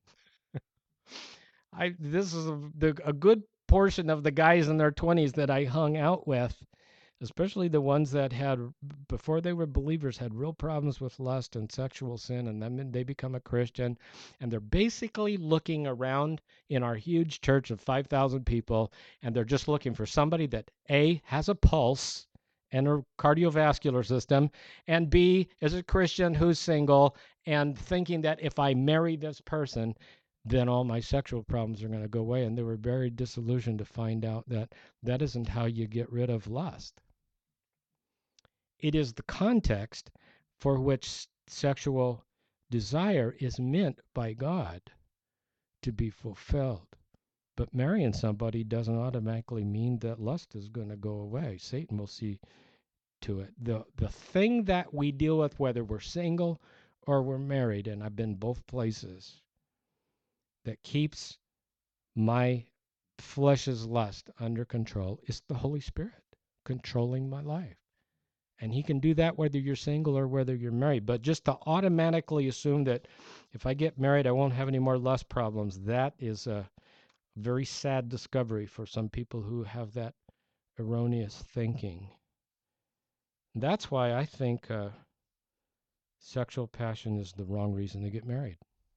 I this is a, the, a good portion of the guys in their twenties that I hung out with, especially the ones that had before they were believers had real problems with lust and sexual sin, and then they become a Christian, and they're basically looking around in our huge church of five thousand people, and they're just looking for somebody that A, has a pulse and a cardiovascular system, and B, is a Christian who's single, and thinking that if I marry this person, then all my sexual problems are going to go away. And they were very disillusioned to find out that that isn't how you get rid of lust. It is the context for which sexual desire is meant by God to be fulfilled. But marrying somebody doesn't automatically mean that lust is going to go away. Satan will see to it. The the thing that we deal with, whether we're single or we're married, and I've been both places, that keeps my flesh's lust under control is the Holy Spirit controlling my life. And he can do that whether you're single or whether you're married. But just to automatically assume that if I get married, I won't have any more lust problems, that is a very sad discovery for some people who have that erroneous thinking. That's why I think uh, sexual passion is the wrong reason to get married.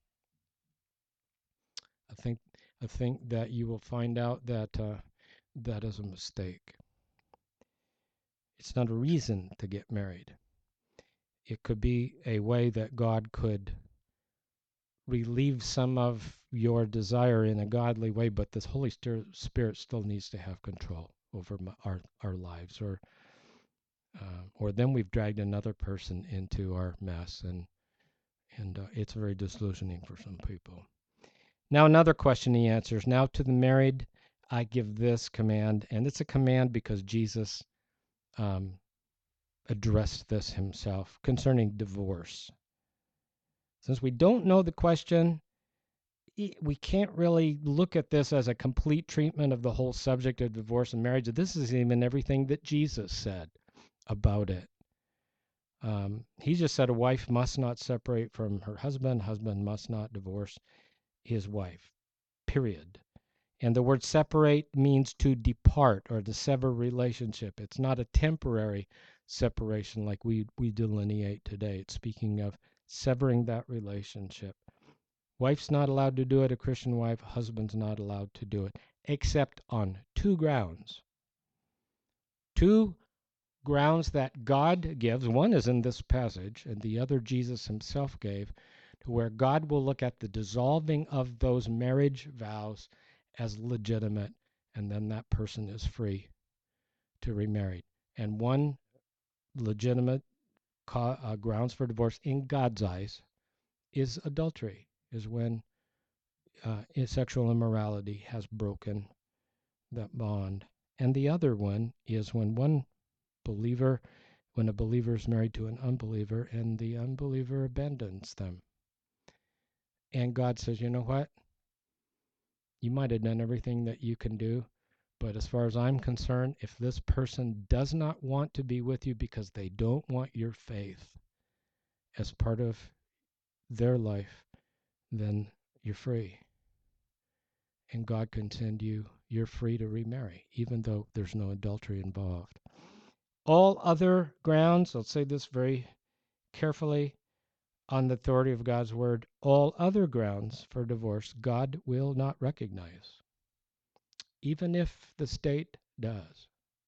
I think I think that you will find out that uh, that is a mistake. It's not a reason to get married. It could be a way that God could relieve some of your desire in a godly way, but the Holy Spirit still needs to have control over our our lives, or uh, or then we've dragged another person into our mess, and and uh, it's very disillusioning for some people. Now another question he answers. Now to the married, I give this command, and it's a command because Jesus um, addressed this himself concerning divorce. Since we don't know the question, we can't really look at this as a complete treatment of the whole subject of divorce and marriage. This is even everything that Jesus said about it. Um, he just said a wife must not separate from her husband, husband must not divorce his wife, period. And the word separate means to depart or to sever relationship. It's not a temporary separation like we, we delineate today. It's speaking of severing that relationship. Wife's not allowed to do it, a Christian wife. Husband's not allowed to do it, except on two grounds. Two grounds that God gives. One is in this passage, and the other Jesus himself gave, to where God will look at the dissolving of those marriage vows as legitimate, and then that person is free to remarry. And one legitimate co- uh, grounds for divorce in God's eyes is adultery, is when uh, sexual immorality has broken that bond. And the other one is when one believer, when a believer is married to an unbeliever and the unbeliever abandons them. And God says, you know what? You might have done everything that you can do, but as far as I'm concerned, if this person does not want to be with you because they don't want your faith as part of their life, then you're free. And God can send you, you're free to remarry, even though there's no adultery involved. All other grounds, I'll say this very carefully on the authority of God's word, all other grounds for divorce God will not recognize, even if the state does.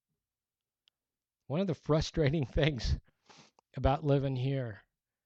One of the frustrating things about living here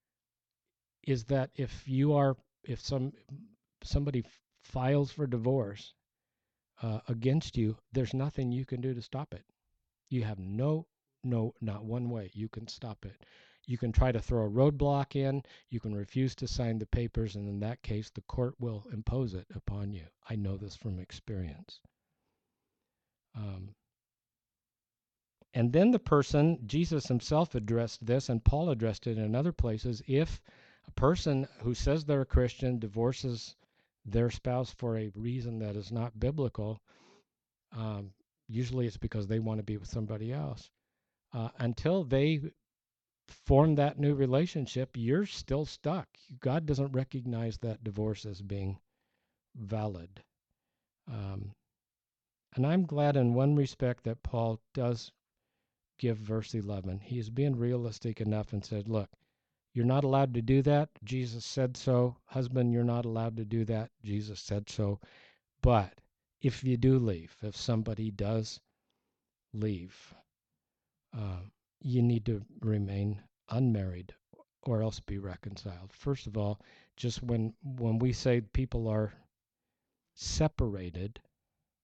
is that if you are, if some somebody files for divorce uh, against you, there's nothing you can do to stop it. You have no, no, not one way you can stop it. You can try to throw a roadblock in, you can refuse to sign the papers, and in that case, the court will impose it upon you. I know this from experience. Um, And then the person, Jesus himself addressed this, and Paul addressed it in other places. If a person who says they're a Christian divorces their spouse for a reason that is not biblical, um, usually it's because they want to be with somebody else. Uh, until they form that new relationship, you're still stuck. God doesn't recognize that divorce as being valid. Um, and I'm glad in one respect that Paul does give verse eleven. He is being realistic enough and said, look, you're not allowed to do that. Jesus said so. Husband, you're not allowed to do that. Jesus said so. But if you do leave, if somebody does leave, uh, you need to remain unmarried or else be reconciled. First of all, just when when we say people are separated,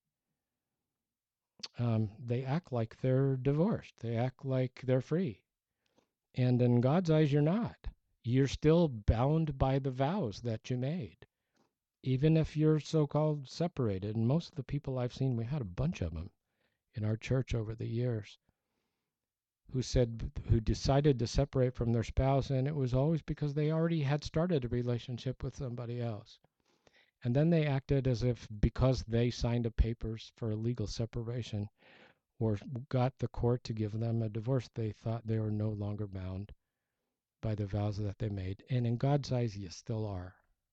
um, they act like they're divorced. They act like they're free. And in God's eyes, you're not. You're still bound by the vows that you made, even if you're so-called separated. And most of the people I've seen, we had a bunch of them in our church over the years, who said, who decided to separate from their spouse, and it was always because they already had started a relationship with somebody else. And then they acted as if because they signed the papers for a legal separation or got the court to give them a divorce, they thought they were no longer bound by the vows that they made. And in God's eyes, you still are.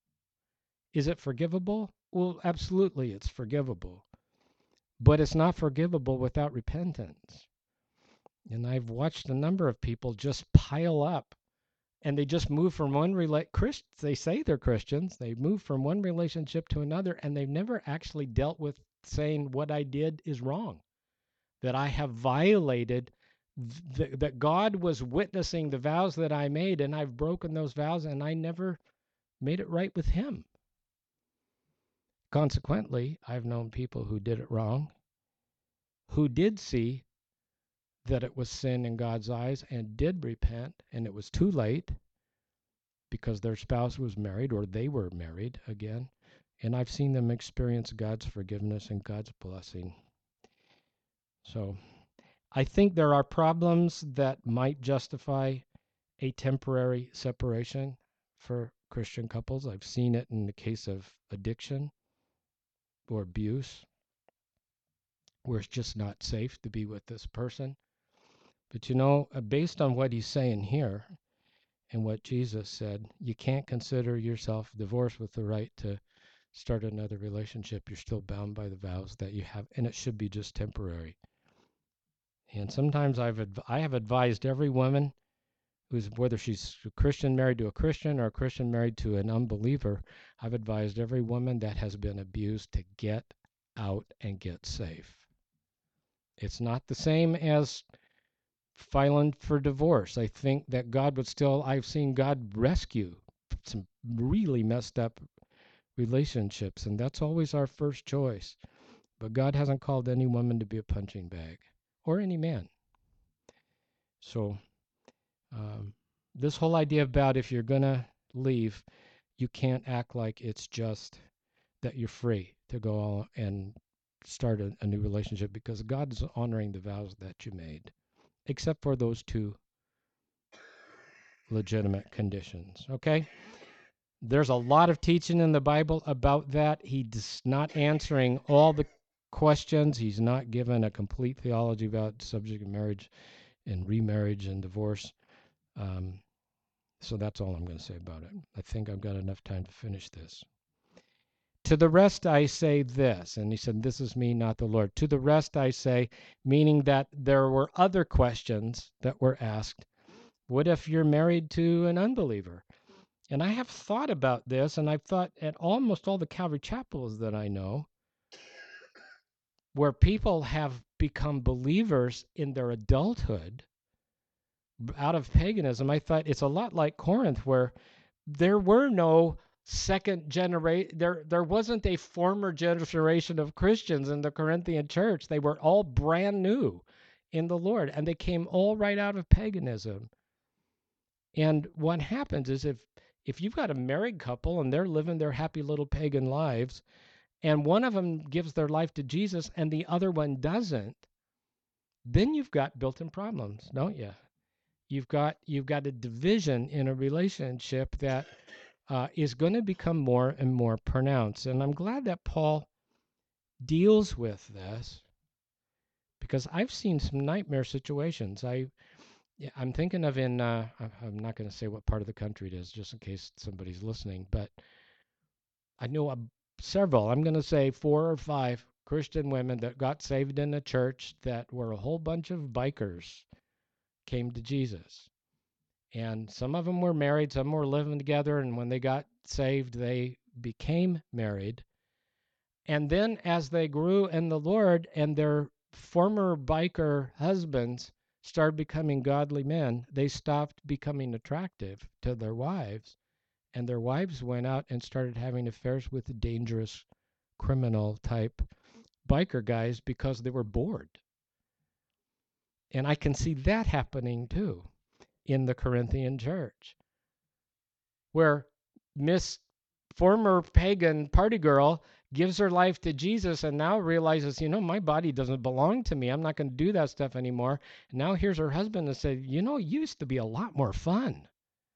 Is it forgivable? Well, absolutely, it's forgivable. But it's not forgivable without repentance. And I've watched a number of people just pile up, and they just move from one rela- Christ they say they're Christians, they move from one relationship to another, and they've never actually dealt with saying what I did is wrong, that I have violated, th- that God was witnessing the vows that I made, and I've broken those vows, and I never made it right with him. Consequently, I've known people who did it wrong, who did see that it was sin in God's eyes and did repent, and it was too late because their spouse was married or they were married again. And I've seen them experience God's forgiveness and God's blessing. So I think there are problems that might justify a temporary separation for Christian couples. I've seen it in the case of addiction or abuse, where it's just not safe to be with this person. But you know, based on what he's saying here and what Jesus said, you can't consider yourself divorced with the right to start another relationship. You're still bound by the vows that you have, and it should be just temporary. And sometimes I've adv- I have advised every woman who's, whether she's a Christian married to a Christian or a Christian married to an unbeliever, I've advised every woman that has been abused to get out and get safe. It's not the same as filing for divorce. I think that God would still, I've seen God rescue some really messed up relationships, and that's always our first choice. But God hasn't called any woman to be a punching bag, or any man. So um, this whole idea about if you're going to leave, you can't act like it's just that you're free to go and start a, a new relationship, because God is honoring the vows that you made, except for those two legitimate conditions. Okay? There's a lot of teaching in the Bible about that. He's not answering all the questions. He's not given a complete theology about the subject of marriage and remarriage and divorce. Um, so that's all I'm going to say about it. I think I've got enough time to finish this. To the rest I say this, and he said, this is me, not the Lord. To the rest I say, meaning that there were other questions that were asked. What if you're married to an unbeliever? And I have thought about this, and I've thought at almost all the Calvary chapels that I know, where people have become believers in their adulthood out of paganism, I thought it's a lot like Corinth, where there were no second generation, there there wasn't a former generation of Christians in the Corinthian church. They were all brand new in the Lord, and they came all right out of paganism. And what happens is if if you've got a married couple and they're living their happy little pagan lives, and one of them gives their life to Jesus and the other one doesn't, then you've got built-in problems, don't you? You've got you've got a division in a relationship that uh, is going to become more and more pronounced. And I'm glad that Paul deals with this because I've seen some nightmare situations. I yeah, I'm thinking of in uh, I- I'm not going to say what part of the country it is, just in case somebody's listening, but I know a, several. I'm going to say four or five Christian women that got saved in a church that were a whole bunch of bikers came to Jesus. And some of them were married, some were living together, and when they got saved, they became married. And then as they grew in the Lord and their former biker husbands started becoming godly men, they stopped becoming attractive to their wives. And their wives went out and started having affairs with dangerous criminal type biker guys because they were bored. And I can see that happening too in the Corinthian church, where Miss former pagan party girl gives her life to Jesus and now realizes, you know, my body doesn't belong to me. I'm not going to do that stuff anymore. And now here's her husband and said, you know, it used to be a lot more fun.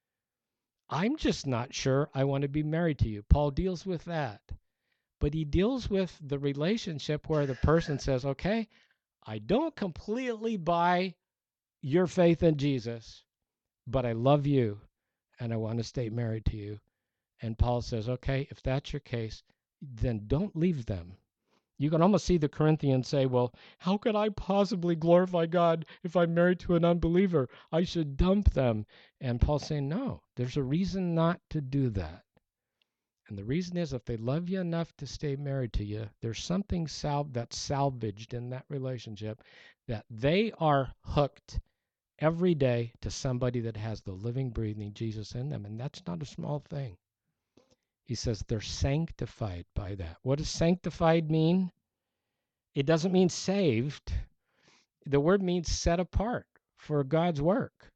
I'm just not sure I want to be married to you. Paul deals with that. But he deals with the relationship where the person says, okay, I don't completely buy your faith in Jesus, but I love you and I want to stay married to you. And Paul says, okay, if that's your case, then don't leave them. You can almost see the Corinthians say, well, how could I possibly glorify God if I'm married to an unbeliever? I should dump them. And Paul's saying, no, there's a reason not to do that. And the reason is if they love you enough to stay married to you, there's something sal- that's salvaged in that relationship that they are hooked every day to somebody that has the living, breathing Jesus in them. And that's not a small thing. He says they're sanctified by that. What does sanctified mean? It doesn't mean saved. The word means set apart for God's work.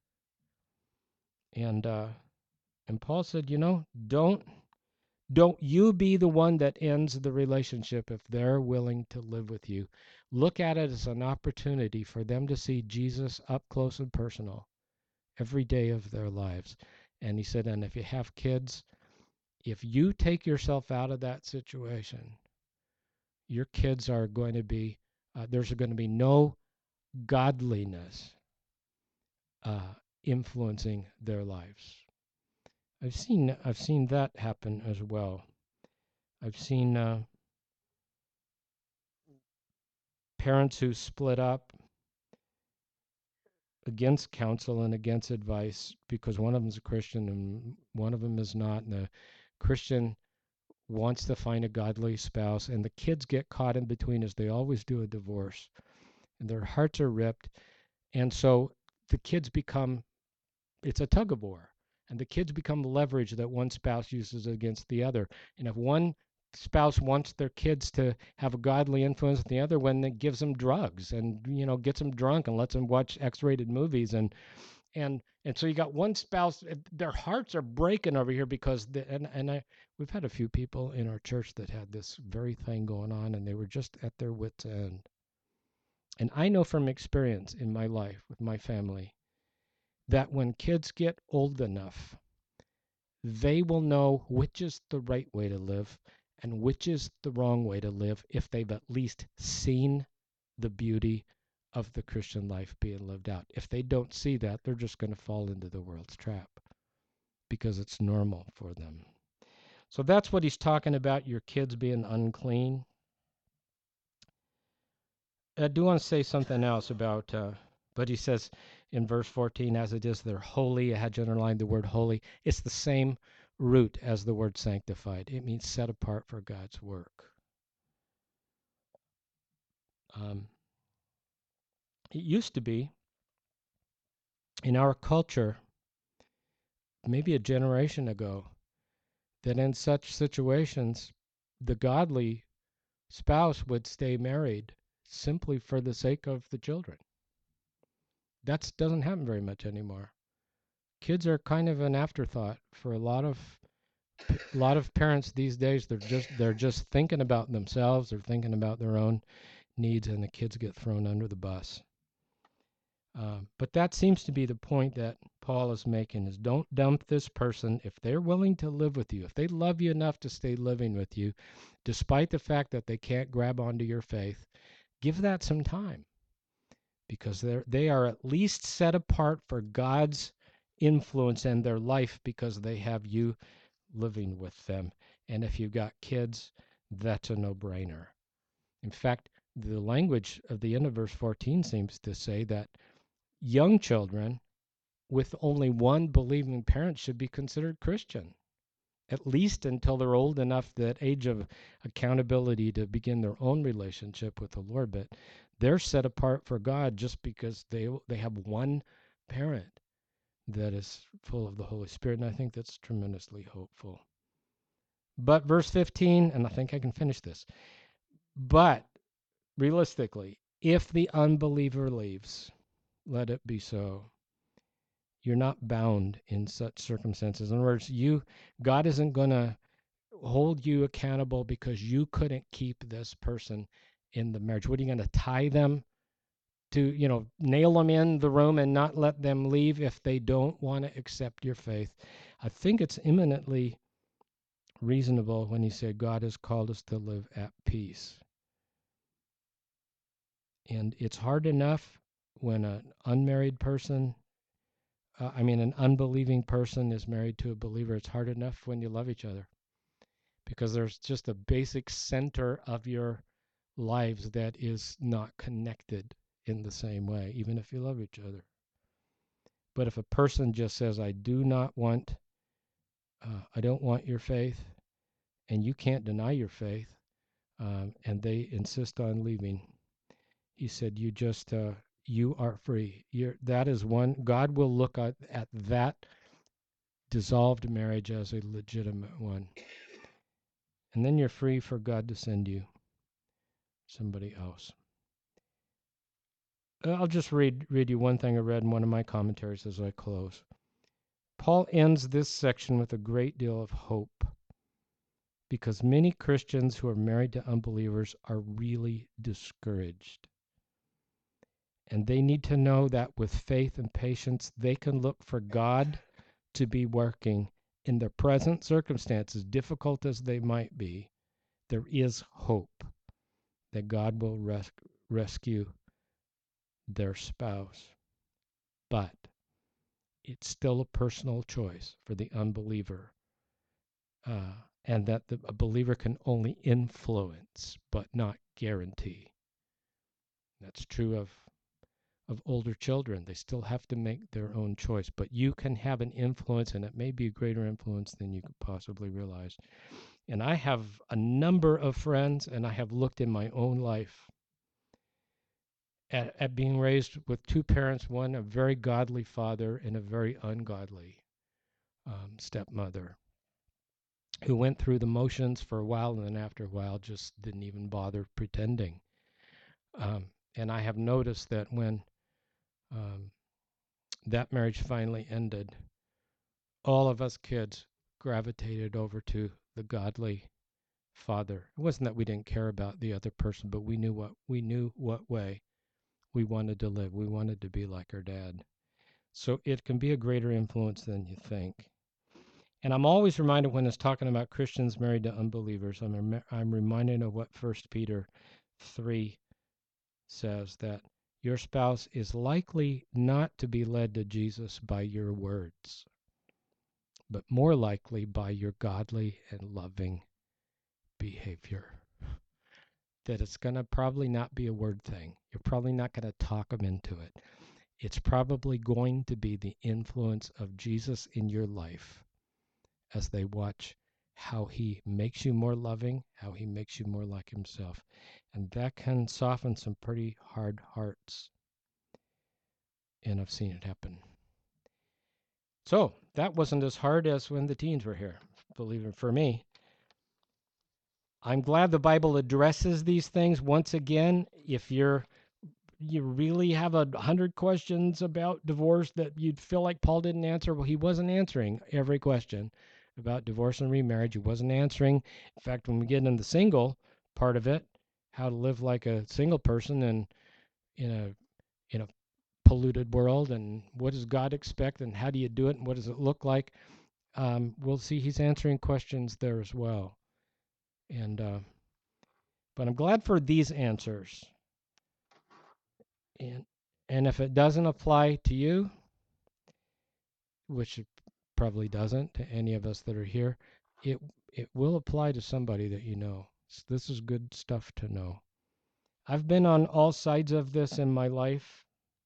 And uh, and Paul said, you know, don't don't you be the one that ends the relationship if they're willing to live with you. Look at it as an opportunity for them to see Jesus up close and personal every day of their lives. And he said, and if you have kids, if you take yourself out of that situation, your kids are going to be, uh, there's going to be no godliness uh, influencing their lives. I've seen I've seen that happen as well. I've seen uh, parents who split up against counsel and against advice because one of them is a Christian and one of them is not, and the Christian wants to find a godly spouse, and the kids get caught in between as they always do a divorce, and their hearts are ripped, and so the kids become, it's a tug of war, and the kids become leverage that one spouse uses against the other. And if one spouse wants their kids to have a godly influence, the other one that gives them drugs and, you know, gets them drunk and lets them watch X-rated movies, and and and so you got one spouse, their hearts are breaking over here because the, and and I we've had a few people in our church that had this very thing going on, and they were just at their wits' end. And I know from experience in my life with my family that when kids get old enough, they will know which is the right way to live and which is the wrong way to live if they've at least seen the beauty of the Christian life being lived out. If they don't see that, they're just going to fall into the world's trap because it's normal for them. So that's what he's talking about, your kids being unclean. I do want to say something else about, uh, but he says in verse fourteen, as it is, they're holy. I had you underline the word holy. It's the same root as the word sanctified. It means set apart for God's work. Um, it used to be in our culture, maybe a generation ago, that in such situations, the godly spouse would stay married simply for the sake of the children. That doesn't happen very much anymore. Kids are kind of an afterthought for a lot of a lot of parents these days. They're just they're just thinking about themselves. They're thinking about their own needs, and the kids get thrown under the bus. Uh, but that seems to be the point that Paul is making, is don't dump this person. If they're willing to live with you, if they love you enough to stay living with you, despite the fact that they can't grab onto your faith, give that some time, because they're they are at least set apart for God's influence in their life because they have you living with them. And if you've got kids, that's a no-brainer. In fact, the language of the end of verse fourteen seems to say that young children with only one believing parent should be considered Christian, at least until they're old enough, that age of accountability, to begin their own relationship with the Lord. But they're set apart for God just because they they have one parent that is full of the Holy Spirit, and I think that's tremendously hopeful. But verse fifteen, and I think I can finish this, but realistically, if the unbeliever leaves, let it be so. You're not bound in such circumstances. In other words, you God isn't going to hold you accountable because you couldn't keep this person in the marriage. What are you going to tie them to, you know, nail them in the room and not let them leave if they don't want to accept your faith? I think it's eminently reasonable when you say God has called us to live at peace. And it's hard enough when an unmarried person, uh, I mean, an unbelieving person is married to a believer. It's hard enough when you love each other, because there's just a basic center of your lives that is not connected in the same way, even if you love each other. But if a person just says, I do not want, uh, I don't want your faith, and you can't deny your faith, um, and they insist on leaving, he said, you just, uh, you are free. You're, that is one, God will look at, at that dissolved marriage as a legitimate one. And then you're free for God to send you somebody else. I'll just read read you one thing I read in one of my commentaries as I close. Paul ends this section with a great deal of hope, because many Christians who are married to unbelievers are really discouraged. And they need to know that with faith and patience, they can look for God to be working in their present circumstances, difficult as they might be. There is hope that God will res- rescue their spouse. But it's still a personal choice for the unbeliever, uh, and that the, a believer can only influence but not guarantee. That's true of of older children. They still have to make their own choice, but you can have an influence, and it may be a greater influence than you could possibly realize. And I have a number of friends, and I have looked in my own life at, at being raised with two parents, one a very godly father and a very ungodly um, stepmother, who went through the motions for a while, and then after a while just didn't even bother pretending. Um, and I have noticed that when um, that marriage finally ended, all of us kids gravitated over to the godly father. It wasn't that we didn't care about the other person, but we knew what we knew what way we wanted to live. We wanted to be like our dad. So it can be a greater influence than you think. And I'm always reminded when it's talking about Christians married to unbelievers, I'm, rem- I'm reminded of what First Peter three says, that your spouse is likely not to be led to Jesus by your words, but more likely by your godly and loving behavior. That it's going to probably not be a word thing. You're probably not going to talk them into it. It's probably going to be the influence of Jesus in your life as they watch how he makes you more loving, how he makes you more like himself. And that can soften some pretty hard hearts. And I've seen it happen. So that wasn't as hard as when the teens were here, believe it, for me. I'm glad the Bible addresses these things. Once again, if you're you really have a hundred questions about divorce that you'd feel like Paul didn't answer, well, he wasn't answering every question about divorce and remarriage. He wasn't answering. In fact, when we get into the single part of it, how to live like a single person and in a in a polluted world, and what does God expect, and how do you do it, and what does it look like? Um, we'll see he's answering questions there as well. And uh, but I'm glad for these answers. And and if it doesn't apply to you, which it probably doesn't to any of us that are here, it it will apply to somebody that you know. So this is good stuff to know. I've been on all sides of this in my life,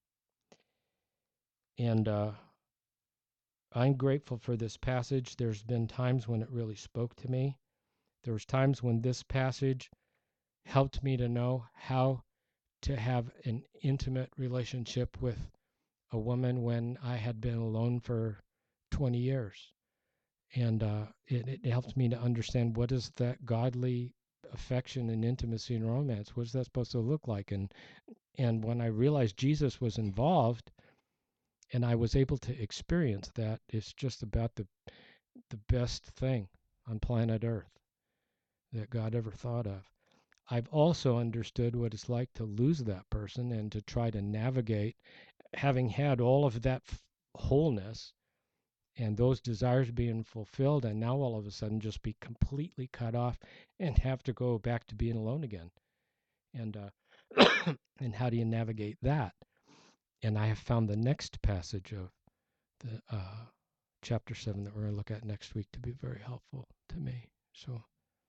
and uh, I'm grateful for this passage. There's been times when it really spoke to me. There was times when this passage helped me to know how to have an intimate relationship with a woman when I had been alone for twenty years. And uh, it, it helped me to understand what is that godly affection and intimacy and romance. What is that supposed to look like? And and when I realized Jesus was involved, and I was able to experience that, it's just about the the best thing on planet Earth that God ever thought of. I've also understood what it's like to lose that person and to try to navigate, having had all of that f- wholeness and those desires being fulfilled, and now all of a sudden just be completely cut off and have to go back to being alone again. And uh, and how do you navigate that? And I have found the next passage of the uh, chapter seven that we're going to look at next week to be very helpful to me. So,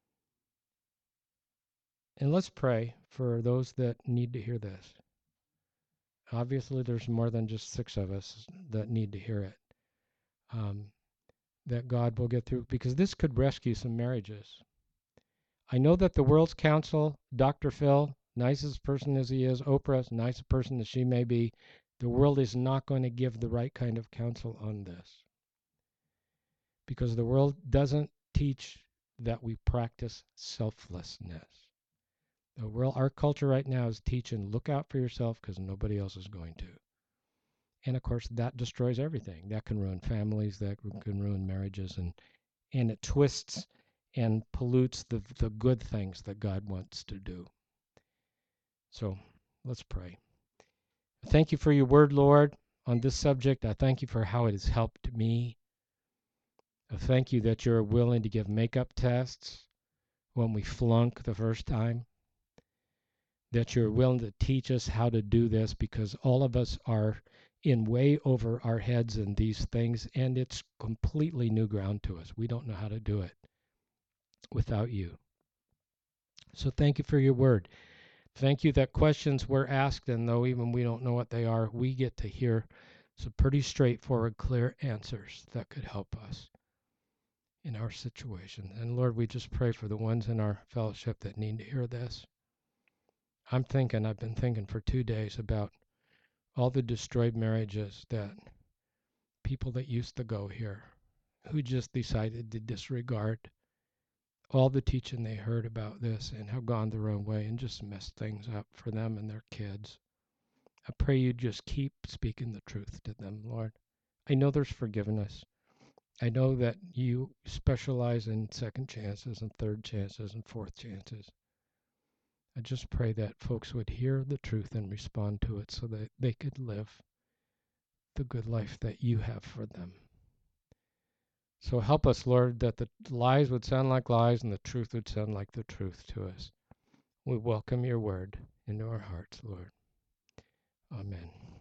and let's pray for those that need to hear this. Obviously, there's more than just six of us that need to hear it. Um, that God will get through, because this could rescue some marriages. I know that the World's Council, Doctor Phil, nicest person as he is, Oprah, nice person as she may be, the world is not going to give the right kind of counsel on this. Because the world doesn't teach that we practice selflessness. The world, our culture right now is teaching, look out for yourself because nobody else is going to. And of course, that destroys everything. That can ruin families, that can ruin marriages, and and it twists and pollutes the, the good things that God wants to do. So let's pray. Thank you for your word, Lord, on this subject. I thank you for how it has helped me. I thank you that you're willing to give makeup tests when we flunk the first time, that you're willing to teach us how to do this, because all of us are in way over our heads in these things, and it's completely new ground to us. We don't know how to do it without you. So thank you for your word. Thank you that questions were asked, and though even we don't know what they are, we get to hear some pretty straightforward, clear answers that could help us in our situation. And Lord, we just pray for the ones in our fellowship that need to hear this. I'm thinking, I've been thinking for two days about all the destroyed marriages that people that used to go here, who just decided to disregard all the teaching they heard about this and have gone their own way and just messed things up for them and their kids. I pray you just keep speaking the truth to them, Lord. I know there's forgiveness. I know that you specialize in second chances and third chances and fourth chances. I just pray that folks would hear the truth and respond to it so that they could live the good life that you have for them. So help us, Lord, that the lies would sound like lies and the truth would sound like the truth to us. We welcome your word into our hearts, Lord. Amen.